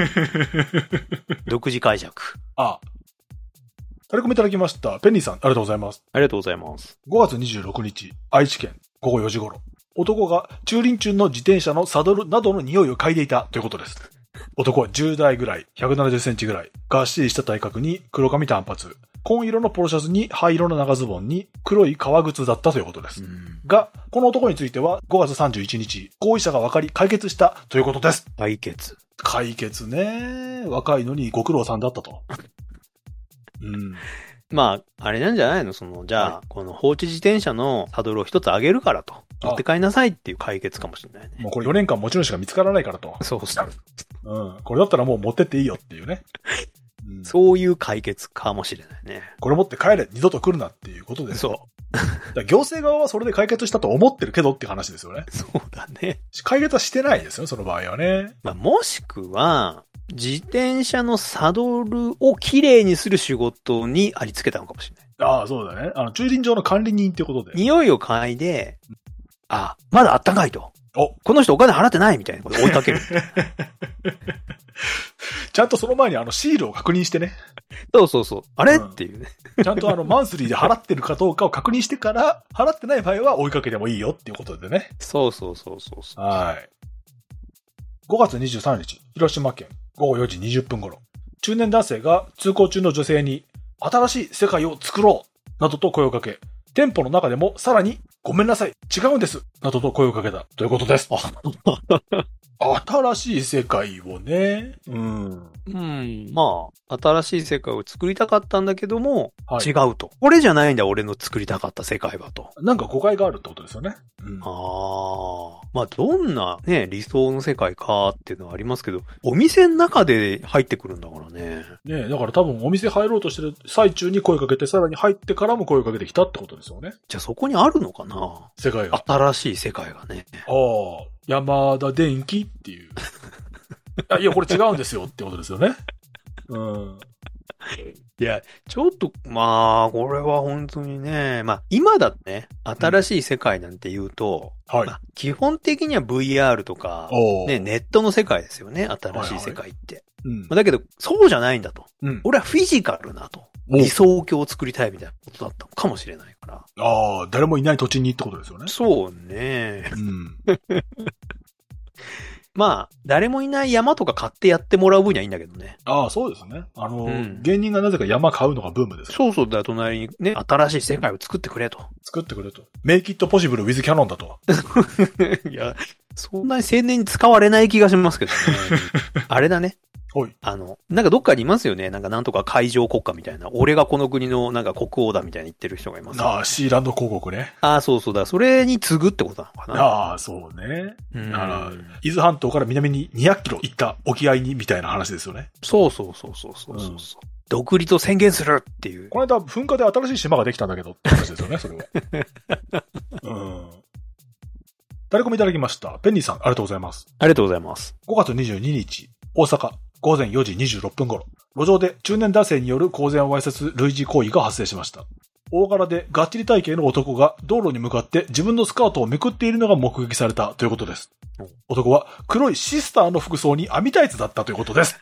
独自解釈。 あ。タレコミいただきました。ペンニーさん、ありがとうございます。 ありがとうございます。 5月26日、愛知県、午後4時頃。男が駐輪中の自転車のサドルなどの匂いを嗅いでいたということです。男は10代ぐらい、170センチぐらい、がっしりした体格に黒髪短髪、紺色のポロシャツに灰色の長ズボンに黒い革靴だったということです。が、この男については5月31日、行為者が分かり解決したということです。 解決ね。若いのにご苦労さんだったと。うん。 まあ、あれなんじゃないのじゃあ、この放置自転車のサドルを一つあげるからと。持って帰りなさいっていう解決かもしれないね。 もうこれ4年間持ち主が見つからないからと。 そうそう。 うん。これだったらもう持ってっていいよっていうね。 うん、そういう解決かもしれないね。 これ持って帰れ、二度と来るなっていうことです。 そう。 だ行政側はそれで解決したと思ってるけどっていう話ですよね。 そうだね。 解決はしてないですよ、その場合はね。 まあ、もしくは、自転車のサドルをきれいにする仕事にありつけたのかもしれない。 ああ、そうだね。駐輪場の管理人っていうことで。 匂いを嗅いで、まだあったかいと。この人お金払ってないみたいなこと追いかける。 ちゃんとその前にシールを確認してね。 そう。あれ、っていうね。 ちゃんとマンスリーで払ってるかどうかを確認してから、払ってない場合は追いかけてもいいよっていうことでね。 そう。 はい。5月23日、広島県午後4時20分頃、中年男性が通行中の女性に、新しい世界を作ろうなどと声をかけ、店舗の中でもさらに、ごめんなさい、違うんですなどと声をかけたということです。新しい世界をね。 まあ、新しい世界を作りたかったんだけども、違うと。これじゃないんだ、俺の作りたかった世界はと。 なんか誤解があるってことですよね。 まあ、どんなね、理想の世界かっていうのはありますけど、お店の中で入ってくるんだからね。 ねえ、だから多分お店入ろうとしてる最中に声かけて、さらに入ってからも声をかけてきたってことですよね。 じゃあそこにあるのかな？ 世界が。 新しい世界がね。 山田電機っていう。いや、これ違うんですよってことですよね。 いや、ちょっと、まあ、これは本当にね、まあ、今だってね、新しい世界なんて言うと、まあ、基本的には VR とか、ね、ネットの世界ですよね、新しい世界って。だけど、そうじゃないんだと。俺はフィジカルなと。理想郷を作りたいみたいなことだったのかもしれないから。 誰もいない土地にってことですよね。 そうね。まあ、誰もいない山とか買ってやってもらう分にはいいんだけどね。 そうですね。芸人がなぜか山買うのがブームです。 そう、だ、隣にね、新しい世界を作ってくれと。 メイキットポジブルウィズキャノンだと。 いや、そんなに青年に使われない気がしますけどね。あれだね。なんかどっかにいますよね。なんとか海上国家みたいな。俺がこの国のなんか国王だみたいに言ってる人がいます、ね。 シーランド公国ね。 そうだ。それに次ぐってことなのかな。 そうね。伊豆半島から南に200キロ行った沖合にみたいな話ですよね。そう。 独立を宣言するっていう。 この間噴火で新しい島ができたんだけどって話ですよね、それは。タレコミいただきました。ペンニーさん、ありがとうございます。 ありがとうございます。 5月22日、大阪。午前4時26分頃、路上で中年男性による公然わいせつ類似行為が発生しました。大柄でがっちり体型の男が道路に向かって自分のスカートをめくっているのが目撃されたということです。男は黒いシスターの服装に網タイツだったということです。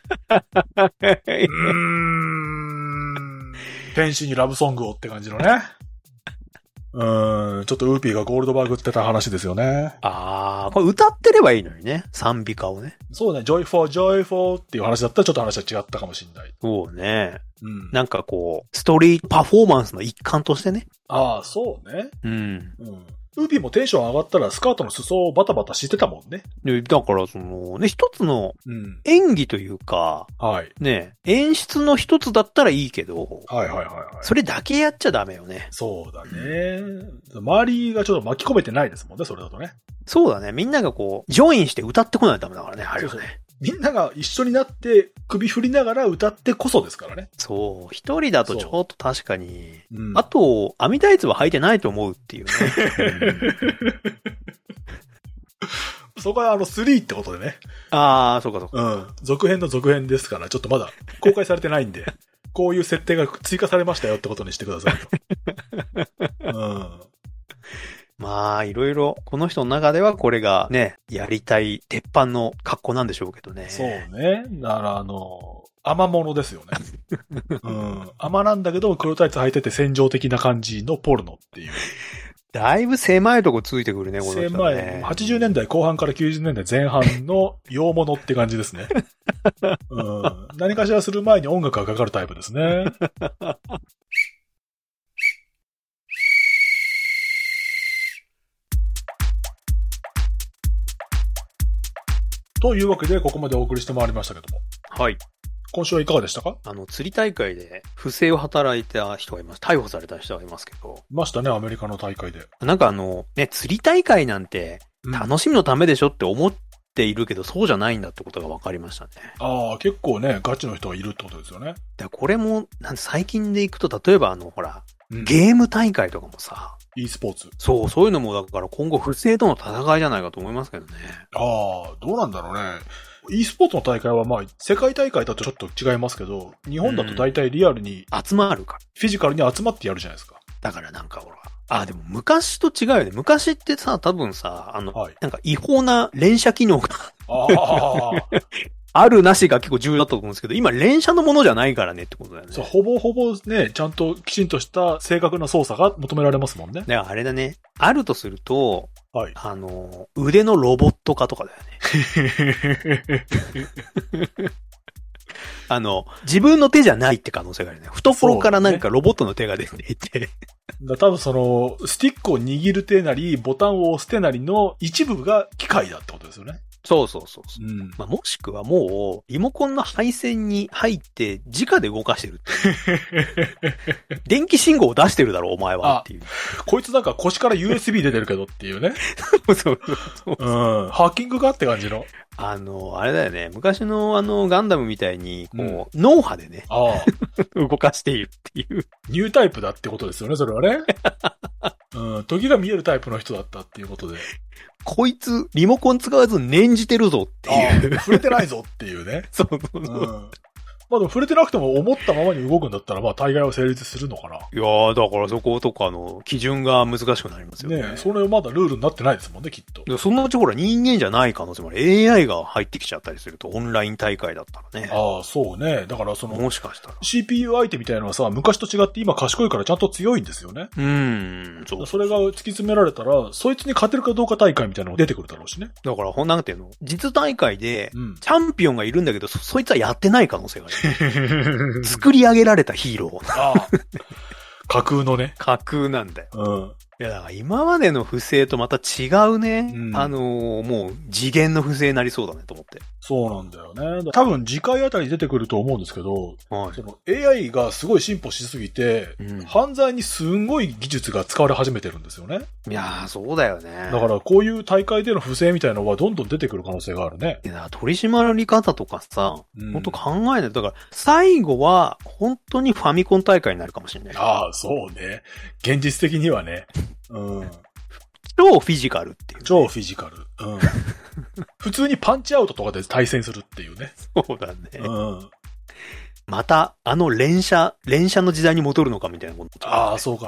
天使にラブソングをって感じのね。 ちょっとウーピーがゴールドバーグってた話ですよね。 これ歌ってればいいのにね。賛美歌をね。 そうね、ジョイフォー、ジョイフォーっていう話だったらちょっと話は違ったかもしれない。 そうね。なんかこう、ストリートパフォーマンスの一環としてね。 そうね。ウーピーもテンション上がったらスカートの裾をバタバタしてたもんね。 だからそのね、一つの演技というか、ね、演出の一つだったらいいけど、それだけやっちゃダメよね。 そうだね。周りがちょっと巻き込めてないですもんね、それだとね。 そうだね。みんながこう、ジョインして歌ってこないとダメだからね、あれはね。 みんなが一緒になって首振りながら歌ってこそですからね。 そう。一人だとちょっと確かに。あと、網タイツは履いてないと思うっていうね。 そこは3ってことでね。 そうかそうか。 続編の続編ですから、ちょっとまだ公開されてないんで、こういう設定が追加されましたよってことにしてくださいと。 まあ、いろいろ、この人の中ではこれがね、やりたい鉄板の格好なんでしょうけどね。 そうね。だから甘物ですよね。甘なんだけど、黒タイツ履いてて戦場的な感じのポルノっていう。 だいぶ狭いとこついてくるね、この人ね。 狭い。80年代後半から90年代前半の洋物って感じですね。何かしらする前に音楽がかかるタイプですね。というわけで、ここまでお送りしてまいりましたけども。 はい。 今週はいかがでしたか？ 釣り大会で不正を働いた人がいます。逮捕された人がいますけど。 いましたね、アメリカの大会で。 なんかね、釣り大会なんて、楽しみのためでしょって思っているけど、そうじゃないんだってことが分かりましたね。 結構ね、ガチの人がいるってことですよね。 これも、最近でいくと、例えばほら、ゲーム大会とかもさ、 e スポーツ。 そういうのもだから今後不正との戦いじゃないかと思いますけどね。 どうなんだろうね。e スポーツの大会は世界大会だとちょっと違いますけど、日本だと大体リアルに、 集まるから。 フィジカルに集まってやるじゃないですか。 だからなんかほら、でも昔と違うよね。昔ってさ、多分さ、なんか違法な連射機能があるなしが結構重要だと思うんですけど、今連射のものじゃないからねってことだよね。 そう、ほぼほぼね、ちゃんときちんとした正確な操作が求められますもんね。 ね、あれだね。あるとすると、腕のロボット化とかだよね。自分の手じゃないって可能性があるね。懐から何かロボットの手が出ていて。 多分スティックを握る手なり、ボタンを押す手なりの一部が機械だってことですよね。 そう。もしくはもう、リモコンの配線に入って、直で動かしてるっていう。電気信号を出してるだろ、お前はっていう。 こいつなんか腰から USB 出てるけどっていうね。 そう。 ハッキングかって感じの。 あれだよね。昔のガンダムみたいに、脳波でね。動かしているっていう。 ニュータイプだってことですよね、それはね。時が見えるタイプの人だったっていうことで。 こいつ、リモコン使わず念じてるぞっていう。 触れてないぞっていうね。 そう。 まあでも触れてなくても思ったままに動くんだったら、大概は成立するのかな。 いやー、だからそことか基準が難しくなりますよね。 ねえ、それはまだルールになってないですもんね、きっと。 そのうちほら人間じゃない可能性もある。AI が入ってきちゃったりすると、オンライン大会だったらね。 そうね。だからもしかしたら。 CPU 相手みたいなのはさ、昔と違って今賢いからちゃんと強いんですよね。 そう。 それが突き詰められたら、そいつに勝てるかどうか大会みたいなのが出てくるだろうしね。 だから、なんていうの？実大会で、チャンピオンがいるんだけど、そいつはやってない可能性がある。作り上げられたヒーロー。 架空のね。 架空なんだよ。いや、だから今までの不正とまた違うね。もう次元の不正になりそうだねと思って。そうなんだよね。多分次回あたり出てくると思うんですけど、AI がすごい進歩しすぎて、犯罪にすんごい技術が使われ始めてるんですよね。 いやー、そうだよね。 だからこういう大会での不正みたいなのはどんどん出てくる可能性があるね。 いや、取り締まり方とかさ、ほんと考えない。だから最後は本当にファミコン大会になるかもしれない。 そうね。現実的にはね。 超フィジカルっていう、ね。 超フィジカル。普通にパンチアウトとかで対戦するっていうね。 そうだね。また、連射の時代に戻るのかみたいなこと、 そうか。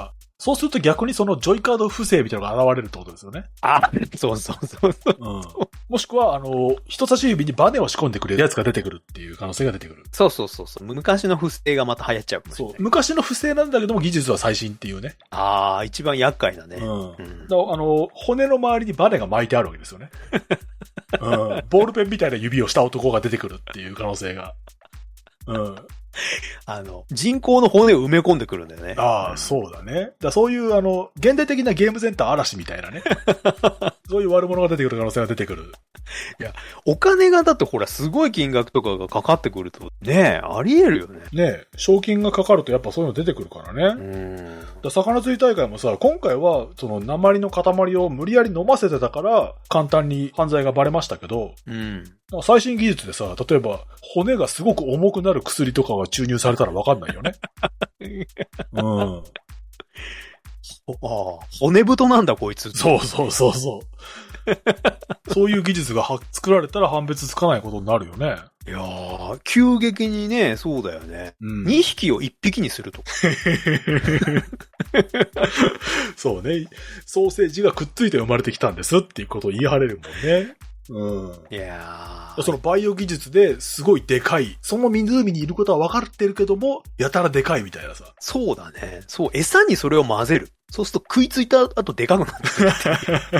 そうすると逆にそのジョイカード不正みたいなのが現れるってことですよね。 そうそうそうそう、 うん。もしくは、人差し指にバネを仕込んでくれるやつが出てくるっていう可能性が出てくる。 そうそうそうそう。昔の不正がまた流行っちゃうかもしれない。 そう。昔の不正なんだけども技術は最新っていうね。 一番厄介だね。うん。 だ骨の周りにバネが巻いてあるわけですよね。うん。ボールペンみたいな指をした男が出てくるっていう可能性が。うん。 人工の骨を埋め込んでくるんだよね。 そうだね。そういう現代的なゲームセンター嵐みたいなね。そういう悪者が出てくる可能性が出てくる。 いや、お金がだってほら、すごい金額とかがかかってくると、ねえ、あり得るよね。 ねえ、賞金がかかるとやっぱそういうの出てくるからね。魚釣り大会もさ、今回は、その鉛の塊を無理やり飲ませてたから、簡単に犯罪がバレましたけど、最新技術でさ、例えば、骨がすごく重くなる薬とかが注入されたらわかんないよね。 骨太なんだこいつ。 そう。そういう技術が作られたら判別つかないことになるよね。 いやー、急激にね、そうだよね。2匹を1匹にするとか。 そうね。ソーセージがくっついて生まれてきたんですっていうことを言い張れるもんね。 いやー。そのバイオ技術ですごいでかい。その湖にいることは分かってるけども、やたらでかいみたいなさ。 そうだね。そう、餌にそれを混ぜる。そうすると食いついた後でかくなってる。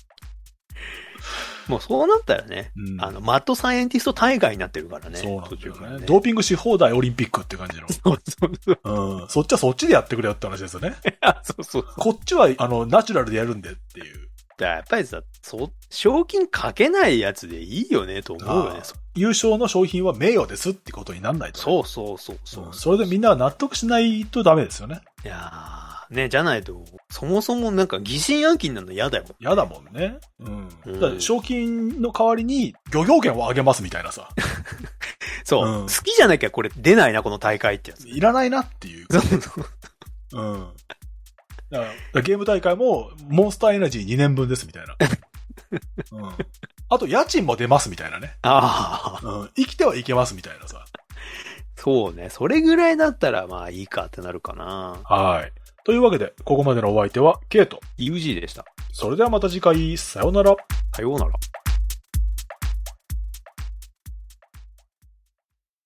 もうそうなったらね、マッドサイエンティスト大会になってるからね。 そうなんだよね。ドーピングし放題オリンピックって感じの。そう。そっちはそっちでやってくれよって話ですよね。 そう。 こっちはナチュラルでやるんでっていう。 やっぱりさ、賞金かけないやつでいいよねと思うよね。 優勝の商品は名誉ですってことになんないと、 ね。そう。 それでみんな納得しないとダメですよね。 いやー、ね、じゃないと、そもそもなんか疑心暗鬼になるの嫌だよ。 嫌だもんね。だから賞金の代わりに漁業権をあげますみたいなさ。 そう、好きじゃなきゃこれ出ないな、この大会ってやつ。 いらないなっていう。だからゲーム大会もモンスターエナジー2年分ですみたいな。あと家賃も出ますみたいなね。生きてはいけますみたいなさ。 そうね。それぐらいだったらまあいいかってなるかな。 はい。というわけで、ここまでのお相手はケイト、 UG でした。 それではまた次回、さようなら。 さようなら。